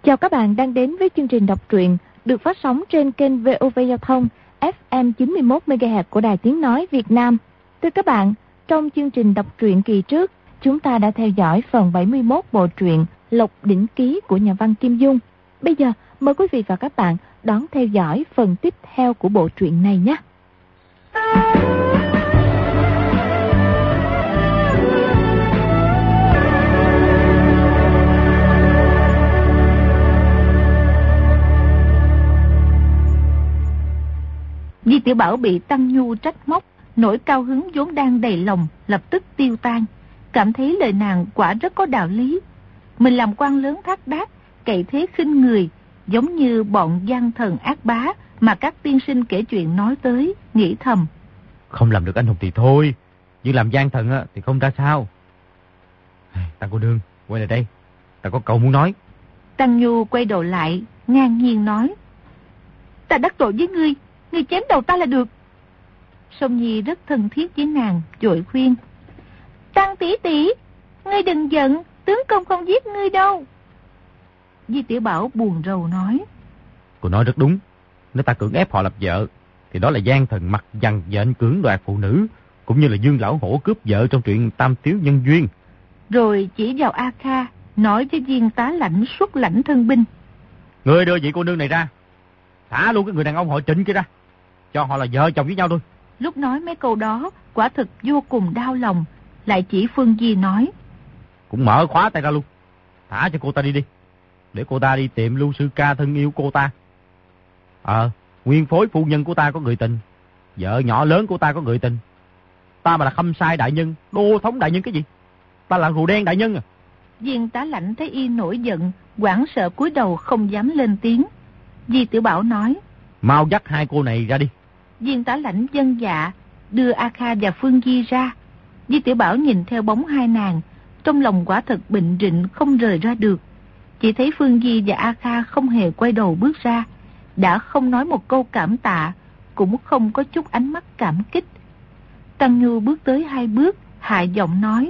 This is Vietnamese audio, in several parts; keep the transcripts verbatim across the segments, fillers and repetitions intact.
Chào các bạn đang đến với chương trình đọc truyện được phát sóng trên kênh vê o vê Giao thông ép em chín mươi mốt mê ga héc của Đài Tiếng Nói Việt Nam. Thưa các bạn, trong chương trình đọc truyện kỳ trước, chúng ta đã theo dõi phần bảy mươi mốt bộ truyện Lộc Đỉnh Ký của nhà văn Kim Dung. Bây giờ, mời quý vị và các bạn đón theo dõi phần tiếp theo của bộ truyện này nhé. Di Tiểu Bảo bị Tăng Nhu trách móc, nỗi cao hứng vốn đang đầy lòng lập tức tiêu tan, cảm thấy lời nàng quả rất có đạo lý. Mình làm quan lớn thác đác, cậy thế khinh người, giống như bọn gian thần ác bá mà các tiên sinh kể chuyện nói tới, nghĩ thầm. Không làm được anh hùng thì thôi, nhưng làm gian thần thì không ra sao. Tăng cô nương, quay lại đây, ta có câu muốn nói. Tăng Nhu quay đầu lại, ngang nhiên nói. Ta đắc tội với ngươi, ngươi chém đầu ta là được. Song Nhi rất thân thiết với nàng, vội khuyên. Tăng tỷ tỷ, ngươi đừng giận, tướng công không giết ngươi đâu. Di Tiểu Bảo buồn rầu nói. Cô nói rất đúng, nếu ta cưỡng ép họ lập vợ, thì đó là gian thần mặt dằn dện cưỡng đoạt phụ nữ, cũng như là Dương Lão Hổ cướp vợ trong truyện Tam Tiếu Nhân Duyên. Rồi chỉ vào A Kha, nói với viên tá lãnh xuất lãnh thân binh. Ngươi đưa vị cô nương này ra, thả luôn cái người đàn ông họ Trịnh kia ra, cho họ là vợ chồng với nhau thôi. Lúc nói mấy câu đó, quả thực vô cùng đau lòng, lại chỉ Phương Di nói. Cũng mở khóa tay ra luôn, thả cho cô ta đi đi, để cô ta đi tìm Lưu Sư Ca thân yêu cô ta. Ờ, nguyên phối phu nhân của ta có người tình, vợ nhỏ lớn của ta có người tình. Ta mà là Khâm Sai đại nhân, Đô Thống đại nhân cái gì? Ta là Rùa Đen đại nhân à. Viên tá lãnh thấy y nổi giận, hoảng sợ cúi đầu không dám lên tiếng. Di Tiểu Bảo nói. Mau dắt hai cô này ra đi. Viên tá lãnh vâng dạ, đưa A Kha và Phương Di ra. Di Tiểu Bảo nhìn theo bóng hai nàng, trong lòng quả thật bệnh rịnh không rời ra được. Chỉ thấy Phương Di và A Kha không hề quay đầu bước ra, đã không nói một câu cảm tạ, cũng không có chút ánh mắt cảm kích. Tăng Nhu bước tới hai bước, hạ giọng nói.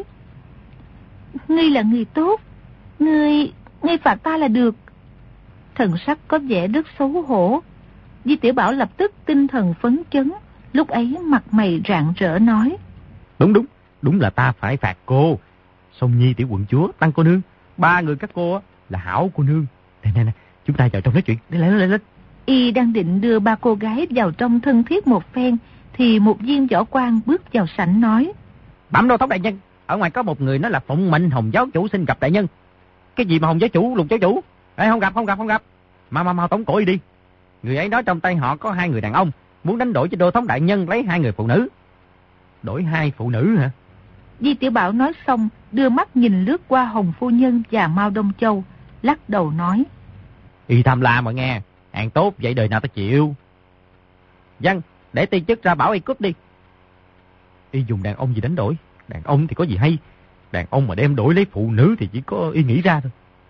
Ngươi là người tốt, ngươi, ngươi phạt ta là được. Thần sắc có vẻ rất xấu hổ. Di Tiểu Bảo lập tức tinh thần phấn chấn, lúc ấy mặt mày rạng rỡ nói. Đúng đúng, đúng là ta phải phạt cô. Song Nhi tiểu quận chúa, Tăng cô nương, ba người các cô là hảo cô nương. Này nè nè, chúng ta vào trong nói chuyện, đi lên lên lên. Y đang định đưa ba cô gái vào trong thân thiết một phen, thì một viên võ quan bước vào sảnh nói. Bẩm Đô Thống đại nhân, ở ngoài có một người nói là phụng mệnh Hồng giáo chủ xin gặp đại nhân. Cái gì mà Hồng giáo chủ, Lục giáo chủ? Ê, không gặp, không gặp, không gặp. Mau mau mau tống cổ y đi. Người ấy nói trong tay họ có hai người đàn ông, muốn đánh đổi cho Đô Thống đại nhân lấy hai người phụ nữ. Đổi hai phụ nữ hả? Di Tiểu Bảo nói xong, đưa mắt nhìn lướt qua Hồng phu nhân và Mao Đông Châu, lắc đầu nói. Y tham lam mà nghe, hàng tốt vậy đời nào ta chịu. Dân, để ti chức ra bảo y cướp đi. Y dùng đàn ông gì đánh đổi? Đàn ông thì có gì hay, đàn ông mà đem đổi lấy phụ nữ thì chỉ có y nghĩ ra thôi.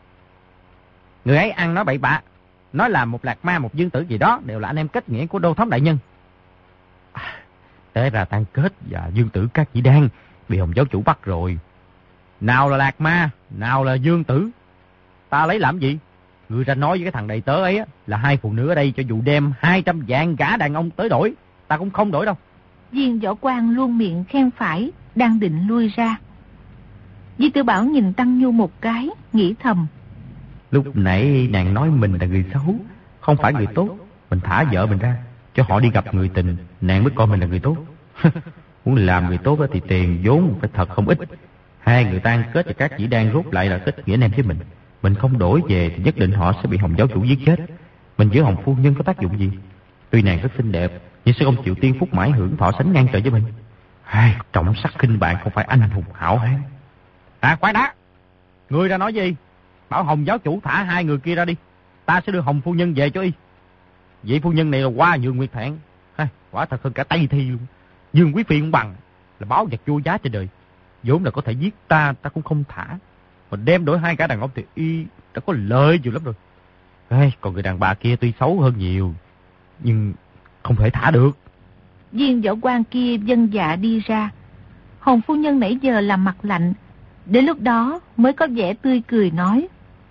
Người ấy ăn nói bậy bạ, nói là một Lạc Ma, một Dương Tử gì đó đều là anh em kết nghĩa của Đô Thống đại nhân. À, té ra Tăng Kết và Dương Tử các chỉ đang bị Hồng giáo chủ bắt rồi. Nào là Lạc Ma, nào là Dương Tử, ta lấy làm gì? Người ra nói với cái thằng đầy tớ ấy á, là hai phụ nữ ở đây cho dù đem hai trăm vạn gã đàn ông tới đổi, ta cũng không đổi đâu. Viên võ quan luôn miệng khen phải, đang định lui ra. Di Tiểu Bảo nhìn Tăng Nhu một cái, nghĩ thầm. Lúc nãy nàng nói mình là người xấu, không phải người tốt. Mình thả vợ mình ra, cho họ đi gặp người tình, nàng mới coi mình là người tốt. Muốn làm người tốt thì tiền vốn phải thật không ít. Hai người tan kết và các chỉ đang rút lại là kết nghĩa anh em với mình. Mình không đổi về thì nhất định họ sẽ bị Hồng giáo chủ giết chết. Mình với Hồng phu nhân có tác dụng gì? Tuy nàng rất xinh đẹp, nhưng sẽ không chịu tiên phúc mãi hưởng thọ sánh ngang trời với mình. Hai, trọng sắc khinh bạn không phải anh hùng hảo hán. À khoan đã, ngươi ra nói gì? Bảo Hồng giáo chủ thả hai người kia ra đi, ta sẽ đưa Hồng phu nhân về cho y. Vị phu nhân này là Hoa Nhường Nguyệt Thẹn, ha, quả thật hơn cả Tây Thi luôn. Dương Quý Phi cũng bằng, là báo vật vô giá trên đời. Vốn là có thể giết ta, ta cũng không thả. Mà đem đổi hai cả đàn ông thì y đã có lợi nhiều lắm rồi. Ê, còn người đàn bà kia tuy xấu hơn nhiều, nhưng không thể thả được. Viên võ quan kia vâng dạ đi ra. Hồng phu nhân nãy giờ làm mặt lạnh, đến lúc đó mới có vẻ tươi cười nói.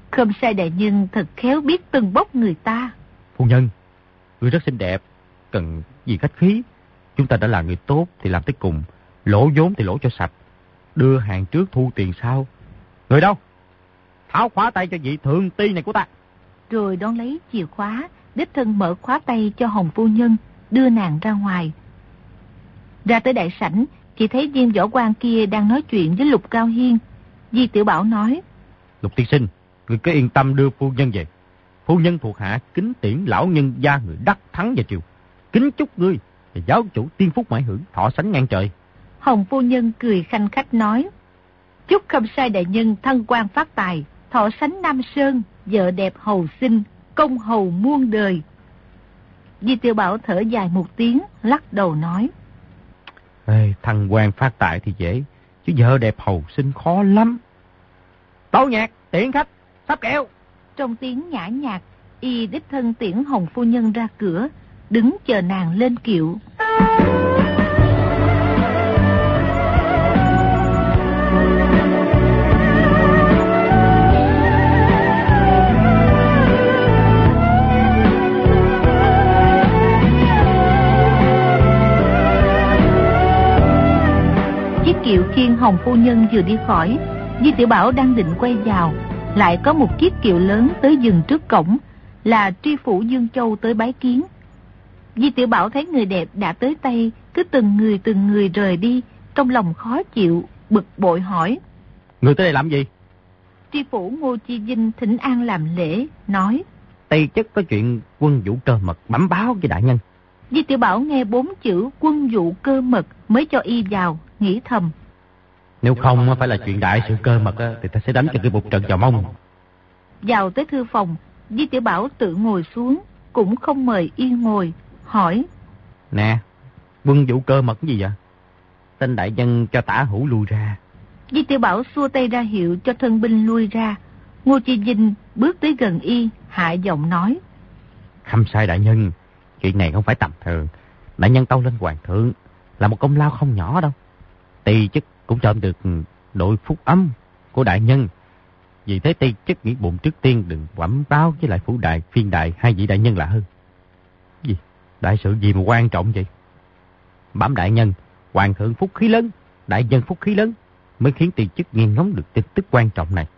Khâm sai đại nhân thật khéo biết tâng bốc người ta. Phu nhân, người rất xinh đẹp, cần gì khách khí. Chúng ta đã là người tốt thì làm tới cùng, lỗ vốn thì lỗ cho sạch. Đưa hàng trước thu tiền sau. Người đâu? Tháo khóa tay cho vị thượng ti này của ta. Rồi đón lấy chìa khóa, đích thân mở khóa tay cho Hồng phu nhân, đưa nàng ra ngoài. Ra tới đại sảnh, chỉ thấy viên võ quan kia đang nói chuyện với Lục Cao Hiên. Di Tiểu Bảo nói: Lục tiên sinh, người cứ yên tâm đưa phu nhân về. Phu nhân thuộc hạ kính tiễn lão nhân gia người đắc thắng về triều. Kính chúc ngươi và giáo chủ tiên phúc mãi hưởng, thọ sánh ngang trời. Hồng phu nhân cười khanh khách nói: Chúc Khâm sai đại nhân thăng quan phát tài, thọ sánh Nam Sơn, vợ đẹp hầu sinh, công hầu muôn đời. Di Tiểu Bảo thở dài một tiếng, lắc đầu nói: Ê, thăng quan phát tài thì dễ, chứ vợ đẹp hầu sinh khó lắm. Tấu nhạc, tiễn khách, sắp kẹo. Trong tiếng nhã nhạc, y đích thân tiễn Hồng phu nhân ra cửa, đứng chờ nàng lên kiệu. Chiếc kiệu khiêng Hồng phu nhân vừa đi khỏi, Di Tiểu Bảo đang định quay vào, lại có một chiếc kiệu lớn tới dừng trước cổng, là tri phủ Dương Châu tới bái kiến. Di Tiểu Bảo thấy người đẹp đã tới tay, cứ từng người từng người rời đi, trong lòng khó chịu, bực bội hỏi: Người tới đây làm gì? Tri phủ Ngô Chi Vinh thỉnh an làm lễ, nói: Tây chất có chuyện quân vụ cơ mật bẩm báo với đại nhân. Di Tiểu Bảo nghe bốn chữ quân vụ cơ mật mới cho y vào, nghĩ thầm: Nếu không phải là chuyện đại sự cơ mật thì ta sẽ đánh cho cái một trận vào mông. Vào tới thư phòng, Di Tiểu Bảo tự ngồi xuống, cũng không mời y ngồi, hỏi: Nè, quân vụ cơ mật cái gì vậy? Tên đại nhân cho tả hữu lui ra. Di Tiểu Bảo xua tay ra hiệu cho thân binh lui ra. Ngô Chi Vinh bước tới gần y, hạ giọng nói: Khâm sai đại nhân, chuyện này không phải tầm thường. Đại nhân tâu lên hoàng thượng là một công lao không nhỏ đâu. Tỳ chức cũng trộm được đội phúc âm của đại nhân. Vì thế Tây chức nghĩ bụng trước tiên đừng bẩm báo với lại phủ đại, phiên đại hai vị đại nhân là hơn. Gì? Đại sự gì mà quan trọng vậy? Bẩm đại nhân, hoàng thượng phúc khí lớn, đại nhân phúc khí lớn mới khiến Tây chức nghe ngóng được tin tức quan trọng này.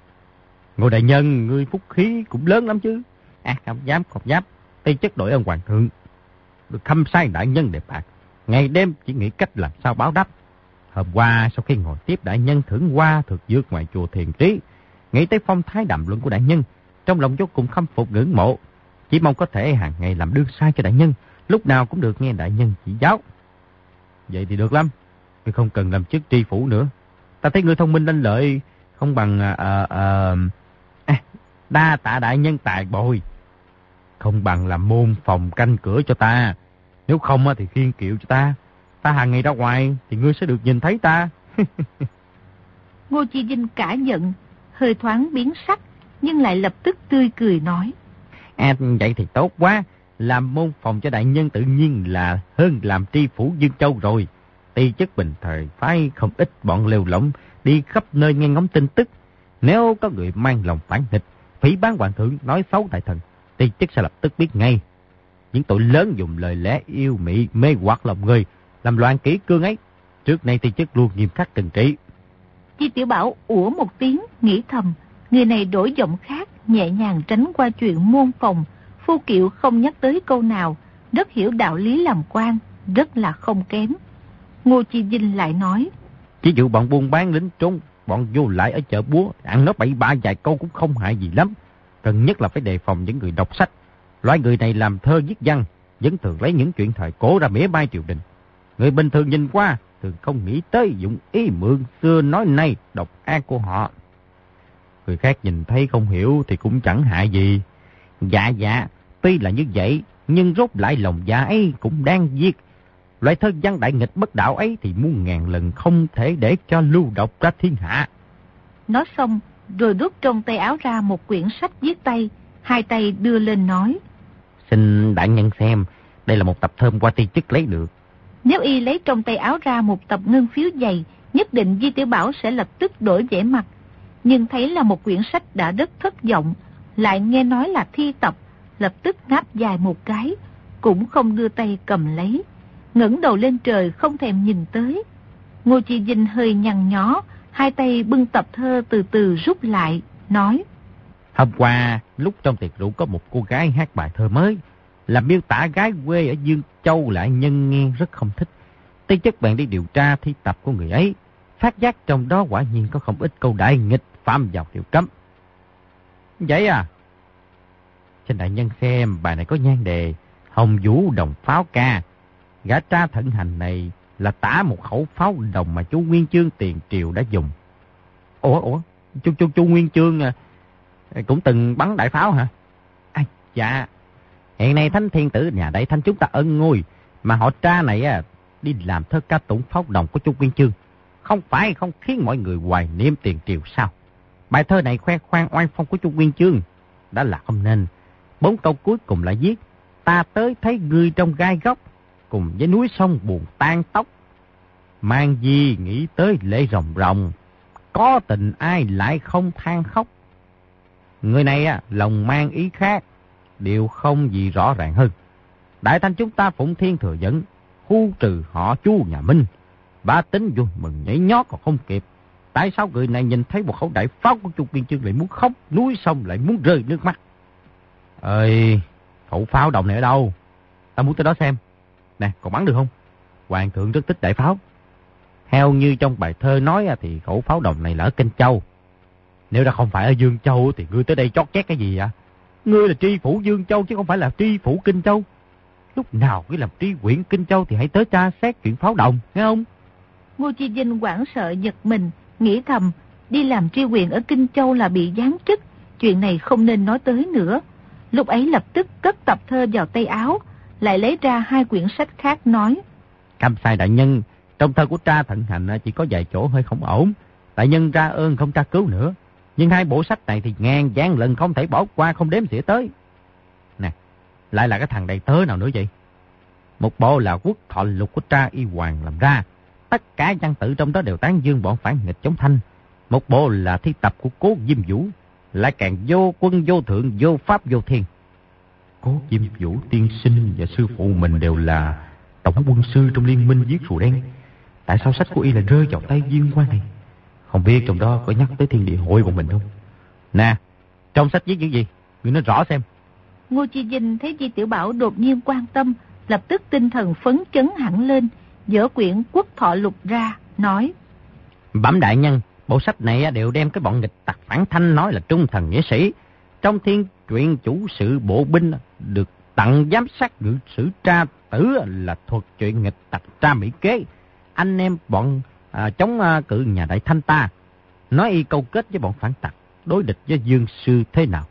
Ngô đại nhân, ngươi phúc khí cũng lớn lắm chứ. À, không dám, không dám. Tây chức đội ơn hoàng thượng, được khâm sai đại nhân đẹp bạc, ngày đêm chỉ nghĩ cách làm sao báo đáp. Hôm qua sau khi ngồi tiếp đại nhân thưởng hoa thực dược ngoài chùa Thiền Trí, nghĩ tới phong thái đàm luận của đại nhân, trong lòng vô cùng khâm phục ngưỡng mộ, chỉ mong có thể hàng ngày làm đương sai cho đại nhân, lúc nào cũng được nghe đại nhân chỉ giáo. Vậy thì được lắm, ngươi không cần làm chức tri phủ nữa. Ta thấy ngươi thông minh lanh lợi, không bằng à, à, à, đa tạ đại nhân tài bồi, không bằng làm môn phòng canh cửa cho ta. Nếu không thì khiêng kiệu cho ta, ta hàng ngày ra ngoài thì ngươi sẽ được nhìn thấy ta. Ngô Chi Vinh cả giận, hơi thoáng biến sắc, nhưng lại lập tức tươi cười nói: À, vậy thì tốt quá, làm môn phòng cho đại nhân tự nhiên là hơn làm tri phủ Dương Châu rồi. Ti chức bình thời phái không ít bọn lêu lỏng đi khắp nơi nghe ngóng tin tức. Nếu có người mang lòng phản nghịch, phỉ báng hoàng thượng, nói xấu đại thần, ti chức sẽ lập tức biết ngay. Những tội lớn dùng lời lẽ yêu mị mê hoặc lòng người, làm loạn kỷ cương ấy, trước nay ti chức luôn nghiêm khắc trừng trị. Chi Tiểu Bảo ủa một tiếng, nghĩ thầm, người này đổi giọng khác, nhẹ nhàng tránh qua chuyện môn phòng, phu kiệu không nhắc tới câu nào, rất hiểu đạo lý làm quan, rất là không kém. Ngô Chi Vinh lại nói: Chỉ dụ bọn buôn bán lính trốn, bọn vô lại ở chợ búa, ăn nói bậy bạ vài câu cũng không hại gì lắm. Cần nhất là phải đề phòng những người đọc sách. Loại người này làm thơ viết văn, vẫn thường lấy những chuyện thời cổ ra mỉa mai triều đình. Người bình thường nhìn qua thường không nghĩ tới dụng ý mượn xưa nói nay độc ác của họ. Người khác nhìn thấy không hiểu thì cũng chẳng hại gì. Dạ dạ, tuy là như vậy, nhưng rốt lại lòng dạ ấy cũng đang giết. Loại thơ văn đại nghịch bất đạo ấy thì muôn ngàn lần không thể để cho lưu độc ra thiên hạ. Nói xong, rồi rút trong tay áo ra một quyển sách viết tay, hai tay đưa lên nói: Xin đại nhân xem, đây là một tập thơm qua ti chức lấy được. Nếu y lấy trong tay áo ra một tập ngân phiếu dày, nhất định Di Tiểu Bảo sẽ lập tức đổi vẻ mặt. nhưng thấy là một quyển sách đã rất thất vọng, lại nghe nói là thi tập, lập tức ngáp dài một cái, cũng không đưa tay cầm lấy, ngẩng đầu lên trời không thèm nhìn tới. Ngô Chi Vinh hơi nhăn nhó, hai tay bưng tập thơ từ từ rút lại, nói: Hôm qua, lúc trong tiệc rượu có một cô gái hát bài thơ mới, làm miêu tả gái quê ở Dương Châu lại nhân nghe rất không thích. Tư chất bạn đi điều tra thi tập của người ấy, phát giác trong đó quả nhiên có không ít câu đại nghịch phạm vào điều cấm. Vậy à? Xin đại nhân xem, bài này có nhan đề Hồng Vũ Đồng Pháo Ca. Gã tra thận hành này là tả một khẩu pháo đồng mà chú Nguyên Chương tiền triều đã dùng. Ủa, ủa, chú, chú, chú Nguyên Chương à, cũng từng bắn đại pháo hả? À, dạ, hiện nay Thánh Thiên Tử nhà Đại Thanh chúng ta ân ngôi, mà họ tra này à, đi làm thơ ca tụng pháo đồng của chú Nguyên Chương. Không phải không khiến mọi người hoài niệm tiền triều sao? Bài thơ này khoe khoang oai phong của chú Nguyên Chương đã là không nên. Bốn câu cuối cùng lại viết: ta tới thấy ngươi trong gai góc, cùng với núi sông buồn tan tóc. Mang gì nghĩ tới lệ ròng ròng, có tình ai lại không than khóc. Người này á, lòng mang ý khác, điều không gì rõ ràng hơn. Đại Thanh chúng ta phụng thiên thừa dẫn, khu trừ họ Chu nhà Minh. Bá tính vui mừng nhảy nhót còn không kịp. Tại sao người này nhìn thấy một khẩu đại pháo của Chu Nguyên Chương lại muốn khóc, núi sông lại muốn rơi nước mắt? Ơi, khẩu pháo đồng này ở đâu? Ta muốn tới đó xem. Nè, còn bắn được không? Hoàng thượng rất thích đại pháo. Theo như trong bài thơ nói thì khẩu pháo đồng này là ở Kinh Châu. Nếu đã không phải ở Dương Châu thì ngươi tới đây chót chét cái gì vậy? Ngươi là tri phủ Dương Châu chứ không phải là tri phủ Kinh Châu. Lúc nào cứ làm tri huyện Kinh Châu thì hãy tới tra xét chuyện pháo đồng, nghe không? Ngô Chi Vinh hoảng sợ giật mình, nghĩ thầm, đi làm tri huyện ở Kinh Châu là bị giáng chức, chuyện này không nên nói tới nữa. Lúc ấy lập tức cất tập thơ vào tay áo, lại lấy ra hai quyển sách khác nói: Cam sai đại nhân, trong thơ của tra thận hành chỉ có vài chỗ hơi không ổn. Đại nhân ra ơn không tra cứu nữa. Nhưng hai bộ sách này thì ngàn vạn lần không thể bỏ qua, không đếm xỉa tới. Nè, lại là cái thằng đầy tớ nào nữa vậy? Một bộ là Quốc Thọ Lục của tra Y Hoàng làm ra. Tất cả văn tự trong đó đều tán dương bọn phản nghịch chống Thanh. Một bộ là thi tập của Cố Diêm Vũ, lại càng vô quân vô thượng, vô pháp vô thiên. Cố Diêm Vũ tiên sinh và sư phụ mình đều là tổng quân sư trong liên minh giết rùa đen. Tại sao sách của y lại rơi vào tay viên quan này? Không biết trong đó có nhắc tới thiên địa hội của mình không? Nè, trong sách viết những gì? Ngươi nói rõ xem. Ngô Chi Vinh thấy Di Tiểu Bảo đột nhiên quan tâm, lập tức tinh thần phấn chấn hẳn lên, dở quyển Quốc Thọ Lục ra, nói: Bẩm đại nhân, bộ sách này đều đem cái bọn nghịch tặc phản Thanh nói là trung thần nghĩa sĩ. Trong thiên truyện chủ sự bộ binh được tặng giám sát ngự sử tra tử là thuật chuyện nghịch tặc tra mỹ kế. Anh em bọn à, chống à, cự nhà Đại Thanh ta, nói y câu kết với bọn phản tặc, đối địch với Dương Sư thế nào.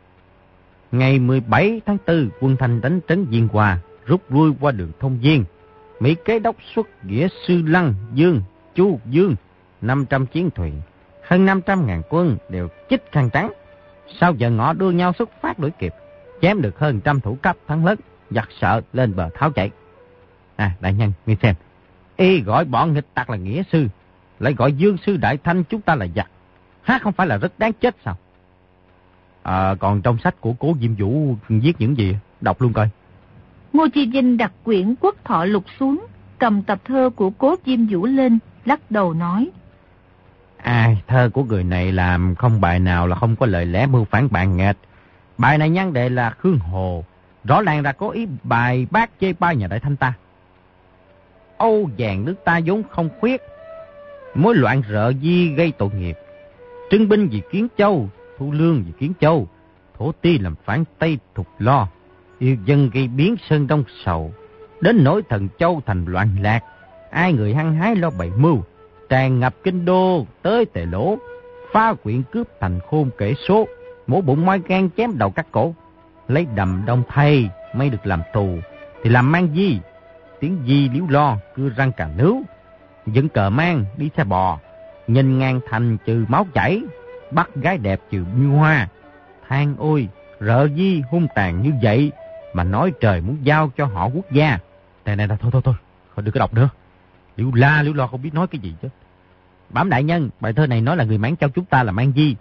Ngày mười bảy tháng tư, quân Thanh đánh trấn Diên Hoa, rút lui qua đường Thông Viên. Mỹ kế đốc xuất nghĩa Sư Lăng, Dương, Chu Dương, năm trăm chiến thuyền, hơn năm trăm ngàn quân đều chích khăn trắng. Sau giờ ngọ đua nhau xuất phát đuổi kịp, chém được hơn trăm thủ cấp thắng lớn, giặc sợ lên bờ tháo chạy. À, đại nhân, nghe xem, y gọi bọn nghịch tặc là nghĩa sư, lại gọi Dương Sư Đại Thanh chúng ta là giặc, há không phải là rất đáng chết sao? À, còn trong sách của Cố Diêm Vũ viết những gì? Đọc luôn coi. Ngô Chi Vinh đặt quyển Quốc Thọ Lục xuống, cầm tập thơ của Cố Diêm Vũ lên, lắc đầu nói: Ai, thơ của người này làm không bài nào là không có lời lẽ mưu phản bạn nghịch. Bài này nhan đề là Khương Hồ, rõ ràng là có ý bài bác chê bai nhà Đại Thanh ta. Âu vàng nước ta vốn không khuyết, mối loạn rợ di gây tội nghiệp. Trưng binh vì Kiến Châu, thu lương vì Kiến Châu, thổ ti làm phản Tây Thục Lo, yêu dân gây biến Sơn Đông sầu, đến nỗi Thần Châu thành loạn lạc. Ai người hăng hái lo bày mưu, tràn ngập kinh đô tới Tề Lỗ, phá quyện cướp thành khôn kể số, mổ bụng moi gan chém đầu các cổ, lấy đầm đông thay mới được làm tù, thì làm mang di, tiếng di liếu lo cưa răng cà nướu, dựng cờ mang đi xe bò, nhìn ngang thành trừ máu chảy, bắt gái đẹp trừ như hoa. Than ôi, rợ di hung tàn như vậy mà nói trời muốn giao cho họ quốc gia. Này này, thôi thôi thôi, không được có đọc nữa. Liễu la liễu lo không biết nói cái gì chứ. Bẩm đại nhân, bài thơ này nói là người Mãn Châu chúng ta là mang di,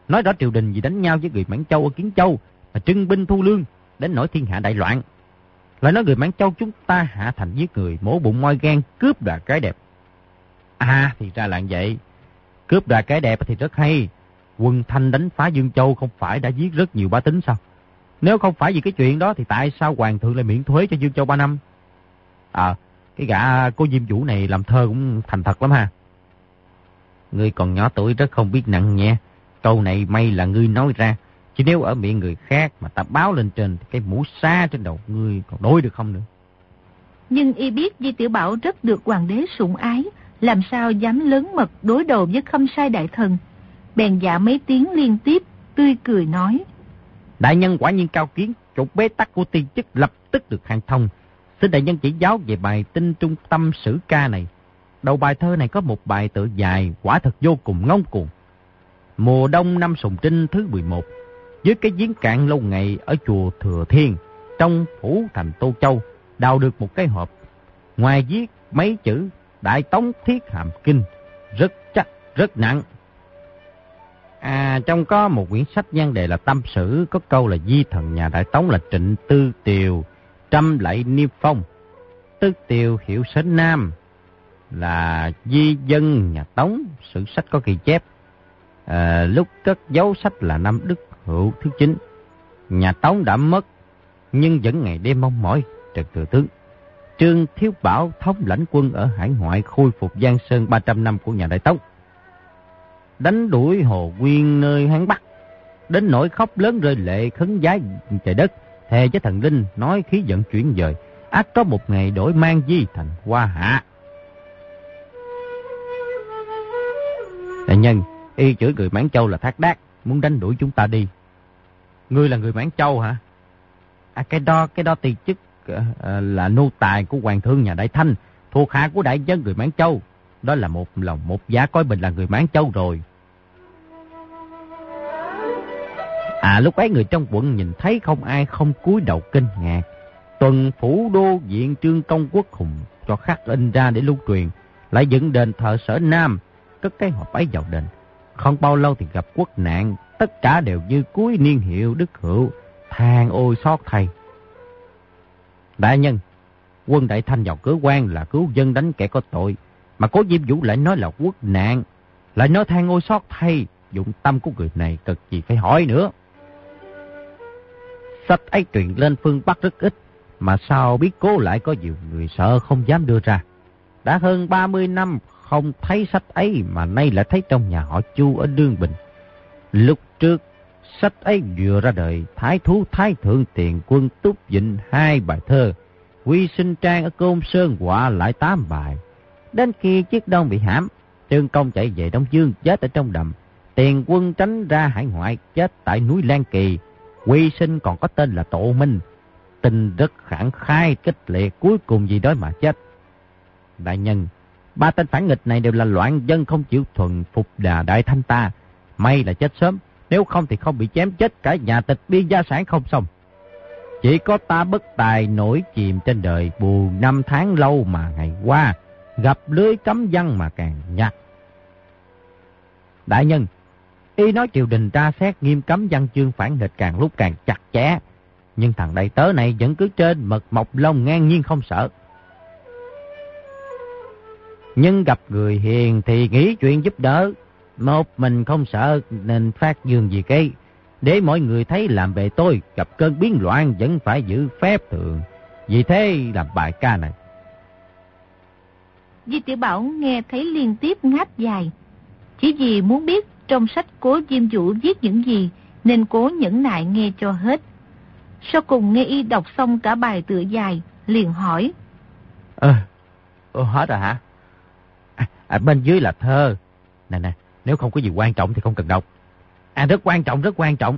nói rõ triều đình vì đánh nhau với người Mãn Châu ở Kiến Châu mà trưng binh thu lương, đến nỗi thiên hạ đại loạn. Lại nói người Mãn Châu chúng ta hạ thành giết người, mổ bụng moi gan, cướp đoạt cái đẹp. À, thì ra là vậy. Cướp đoạt cái đẹp thì rất hay. Quân Thanh đánh phá Dương Châu không phải đã giết rất nhiều bá tính sao? Nếu không phải vì cái chuyện đó thì tại sao hoàng thượng lại miễn thuế cho Dương Châu ba năm? À, cái gã cô Diêm Vũ này làm thơ cũng thành thật lắm ha. Ngươi còn nhỏ tuổi rất không biết nặng nhẹ. Câu này may là ngươi nói ra. Chứ nếu ở miệng người khác mà ta báo lên trên thì cái mũ sa trên đầu ngươi còn đối được không nữa. Nhưng y biết Di Tiểu Bảo rất được hoàng đế sủng ái, làm sao dám lớn mật đối đầu với Khâm Sai đại thần. Bèn dạ mấy tiếng liên tiếp, tươi cười nói: Đại nhân quả nhiên cao kiến, trục bế tắc của tiên chức lập tức được khai thông. Xin đại nhân chỉ giáo về bài Tinh Trung Tâm Sử Ca này. Đầu bài thơ này có một bài tựa dài, quả thật vô cùng ngông cuồng. Mùa đông năm Sùng Trinh thứ mười một, dưới cái giếng cạn lâu ngày ở chùa Thừa Thiên, trong phủ thành Tô Châu, đào được một cái hộp. Ngoài viết mấy chữ Đại Tống Thiết Hàm Kinh, rất chắc, rất nặng. À, trong có một quyển sách nhan đề là Tâm Sử, có câu là di thần nhà Đại Tống là Trịnh Tư Tiều, trăm lạy Niêm Phong. Tư Tiều hiệu Sến Nam, là di dân nhà Tống, sử sách có ghi chép. À, lúc cất giấu sách là năm Đức Hữu thứ chín. Nhà Tống đã mất, nhưng vẫn ngày đêm mong mỏi Trần Thừa Tướng. Trương Thiếu Bảo thống lãnh quân ở hải ngoại khôi phục Giang Sơn ba trăm năm của nhà Đại Tống. Đánh đuổi Hồ Quyên nơi Hán Bắc, đến nỗi khóc lớn rơi lệ khấn vái trời đất, thề với thần linh nói khí giận chuyển dời, ắt có một ngày đổi mang di thành Hoa Hạ. Đại nhân, y chửi người Mãn Châu là thác đác, muốn đánh đuổi chúng ta đi. Ngươi là người Mãn Châu hả? À, cái đó, cái đó tiền chức uh, là nô tài của hoàng thương nhà Đại Thanh, thuộc hạ của đại dân người Mãn Châu. Đó là một lòng một giá coi mình là người Mãn Châu rồi. À, lúc ấy người trong quận nhìn thấy không ai không cúi đầu kinh ngạc. Tuần phủ đô viện Trương Công Quốc Hùng cho khắc in ra để lưu truyền, lại dựng đền thờ Sở Nam, cất cái hộp ấy vào đền. Không bao lâu thì gặp quốc nạn, tất cả đều như cuối niên hiệu Đức Hữu, than ôi xót thay. Đại nhân, quân Đại Thanh vào cửa quan là cứu dân đánh kẻ có tội, mà Cố Diêm Vũ lại nói là quốc nạn, lại nói than ôi xót thay, dụng tâm của người này cực gì phải hỏi nữa. Sách ấy truyền lên phương Bắc rất ít, mà sao biết Cố lại có nhiều người sợ không dám đưa ra. Đã hơn ba mươi năm không thấy sách ấy mà nay lại thấy trong nhà họ Chu ở Đương Bình. Lúc trước, sách ấy vừa ra đời, Thái Thú Thái Thượng Tiền Quân túc vịnh hai bài thơ, Quy Sinh Trang ở Côn Sơn họa lại tám bài. Đến khi chiếc Đông bị hãm, Trương Công chạy về Đông Dương chết ở trong đầm, Tiền Quân tránh ra hải ngoại chết tại núi Lan Kỳ, Quy Sinh còn có tên là Tổ Minh, tình rất khẳng khai kích liệt, cuối cùng vì đó mà chết. Đại nhân, ba tên phản nghịch này đều là loạn dân không chịu thuần phục đà Đại Thanh ta, may là chết sớm, nếu không thì không bị chém chết cả nhà tịch biên gia sản không xong. Chỉ có ta bất tài nổi chìm trên đời, bù năm tháng lâu mà ngày qua, gặp lưới cấm văn mà càng nhặt. Đại nhân, y nói triều đình tra xét nghiêm cấm văn chương phản nghịch càng lúc càng chặt chẽ, nhưng thằng đầy tớ này vẫn cứ trên mật mọc lông ngang nhiên không sợ. Nhưng gặp người hiền thì nghĩ chuyện giúp đỡ, một mình không sợ nên phát dương gì cái. Để mọi người thấy làm bề tôi, gặp cơn biến loạn vẫn phải giữ phép thường. Vì thế làm bài ca này. Di Tiểu Bảo nghe thấy liên tiếp ngáp dài. Chỉ vì muốn biết trong sách Cố Diêm Vũ viết những gì, nên cố nhẫn nại nghe cho hết. Sau cùng nghe y đọc xong cả bài tựa dài, liền hỏi. Ờ, ờ hết rồi hả? À, à, bên dưới là thơ. Nè nè, nếu không có gì quan trọng thì không cần đọc. À, rất quan trọng, rất quan trọng.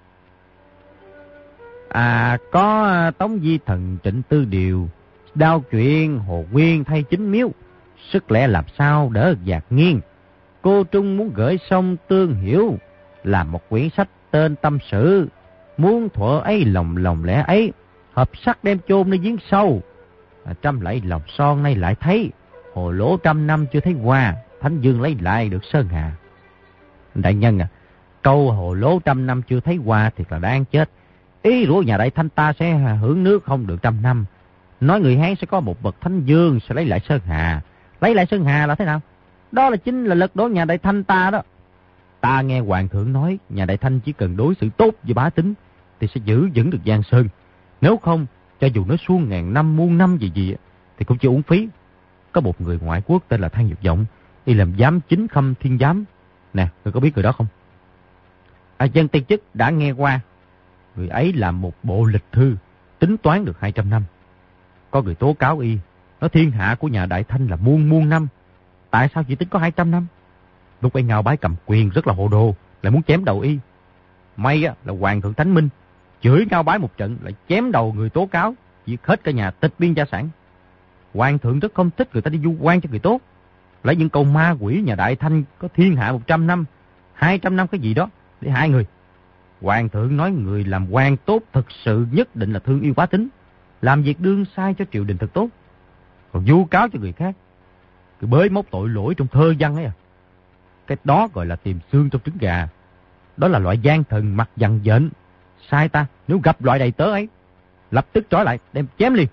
À, có Tống Di Thần Trịnh Tư Điều, đao chuyện Hồ Nguyên thay chính miếu, sức lẽ làm sao đỡ dạt nghiêng. Cô Trung muốn gửi sông Tương Hiểu, làm một quyển sách tên Tâm Sử. Muốn thuở ấy lòng lòng lẽ ấy, hợp sắc đem chôn nơi giếng sâu. À, trăm lạy lòng son nay lại thấy, hồ lỗ trăm năm chưa thấy qua, Thánh Dương lấy lại được Sơn Hà. Đại nhân à, Câu hồ lố trăm năm chưa thấy qua thiệt là đáng chết. Ý rủa nhà Đại Thanh ta sẽ hưởng nước không được trăm năm. Nói người Hán sẽ có một bậc thánh dương sẽ lấy lại Sơn Hà. Lấy lại Sơn Hà là thế nào? Đó là chính là lật đổ nhà Đại Thanh ta đó. Ta nghe hoàng thượng nói nhà Đại Thanh chỉ cần đối xử tốt với bá tính thì sẽ giữ vững được Giang Sơn. Nếu không, cho dù nó suông ngàn năm muôn năm gì gì thì cũng chưa uổng phí. Có một người ngoại quốc tên là Thang Dược Vọng, đi làm giám chính Khâm Thiên Giám. Nè, người có biết người đó không? À, dân tiên chức đã nghe qua. Người ấy làm một bộ lịch thư, tính toán được hai trăm năm. Có người tố cáo y, nói thiên hạ của nhà Đại Thanh là muôn muôn năm. Tại sao chỉ tính có hai trăm năm? Lúc ấy Ngao Bái cầm quyền rất là hồ đồ, lại muốn chém đầu y. May á, là Hoàng thượng Thánh Minh, chửi Ngao Bái một trận, lại chém đầu người tố cáo, diệt hết cả nhà, tịch biên gia sản. Hoàng thượng rất không thích người ta đi du quan cho người tốt. Lấy những câu ma quỷ nhà Đại Thanh có thiên hạ một trăm năm, hai trăm năm cái gì đó, để hại người. Hoàng thượng nói người làm quan tốt thật sự nhất định là thương yêu bá tính, làm việc đương sai cho triều đình thật tốt. Còn vu cáo cho người khác, cứ bới móc tội lỗi trong thơ văn ấy à. Cái đó gọi là tìm xương trong trứng gà. Đó là loại gian thần mặt dằn dện. Sai ta, nếu gặp loại đầy tớ ấy, lập tức trói lại, đem chém liền.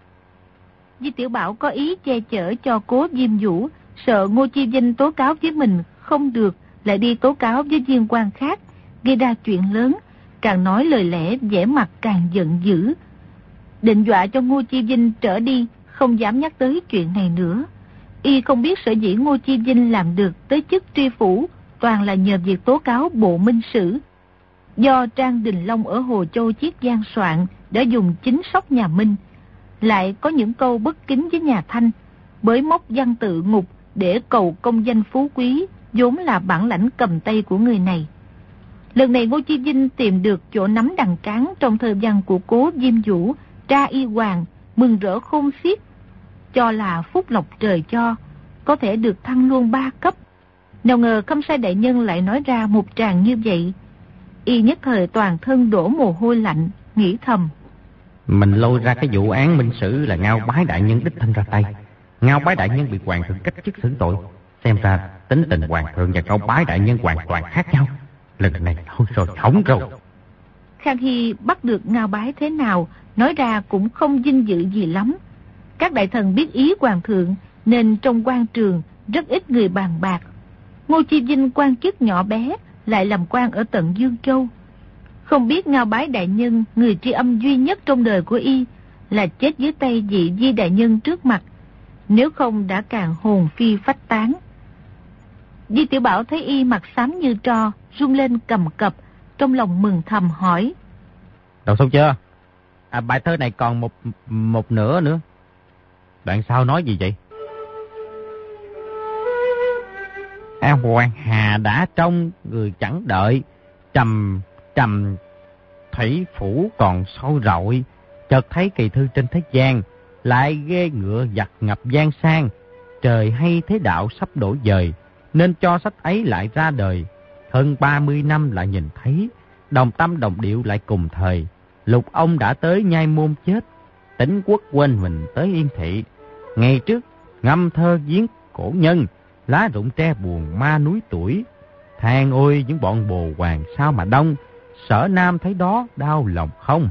Di Tiểu Bảo có ý che chở cho Cố Diêm Vũ, sợ Ngô Chi Vinh tố cáo với mình không được, lại đi tố cáo với viên quan khác, gây ra chuyện lớn, càng nói lời lẽ vẻ mặt càng giận dữ. Định dọa cho Ngô Chi Vinh trở đi, không dám nhắc tới chuyện này nữa. Y không biết sở dĩ Ngô Chi Vinh làm được tới chức tri phủ, toàn là nhờ việc tố cáo Bộ Minh Sử. Do Trang Đình Long ở Hồ Châu Chiết Giang soạn đã dùng chính sóc nhà Minh, lại có những câu bất kính với nhà Thanh, bới móc văn tự ngục để cầu công danh phú quý, vốn là bản lãnh cầm tay của người này. Lần này Ngô Chi Vinh tìm được chỗ nắm đằng cán trong thơ văn của Cố Diêm Vũ, tra y hoàng, mừng rỡ khôn xiết, cho là phúc lộc trời cho, có thể được thăng luôn ba cấp. Nào ngờ Khâm Sai đại nhân lại nói ra một tràng như vậy. Y nhất thời toàn thân đổ mồ hôi lạnh, nghĩ thầm: mình lôi ra cái vụ án Minh Sử là Ngao Bái đại nhân đích thân ra tay. Ngao Bái đại nhân bị hoàng thượng cách chức xử tội. Xem ra tính tình hoàng thượng và Ngao Bái đại nhân hoàn toàn khác nhau. Lần này thôi rồi, hỏng rồi. Khang Hy bắt được Ngao Bái thế nào, nói ra cũng không vinh dự gì lắm. Các đại thần biết ý hoàng thượng, nên trong quan trường rất ít người bàn bạc. Ngô Chi Vinh quan chức nhỏ bé, lại làm quan ở tận Dương Châu. Không biết Ngao Bái đại nhân, người tri âm duy nhất trong đời của y, là chết dưới tay vị Di đại nhân trước mặt. Nếu không đã càng hồn phi phách tán. Di Tiểu Bảo thấy y mặt xám như tro, run lên cầm cập, trong lòng mừng thầm hỏi: đọc xong chưa? À, bài thơ này còn một một nửa nữa. Đoạn sau nói gì vậy? À, Hoàng Hà đã trong, người chẳng đợi, trầm trầm thủy phủ còn sâu rọi. Chợt thấy kỳ thư trên thế gian, lại ghê ngựa giặc ngập gian sang. Trời hay thế đạo sắp đổ dời, nên cho sách ấy lại ra đời. Hơn ba mươi năm lại nhìn thấy, đồng tâm đồng điệu lại cùng thời. Lục ông đã tới nhai môn chết, Tỉnh Quốc quên mình tới Yên Thị. Ngày trước ngâm thơ viếng cổ nhân, lá rụng tre buồn ma núi tuổi. Than ôi những bọn bồ hoàng sao mà đông, Sở Nam thấy đó đau lòng không.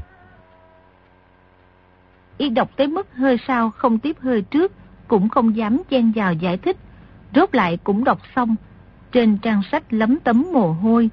Y đọc tới mức hơi sau không tiếp hơi trước, cũng không dám chen vào giải thích. Rốt lại cũng đọc xong, trên trang sách lấm tấm mồ hôi.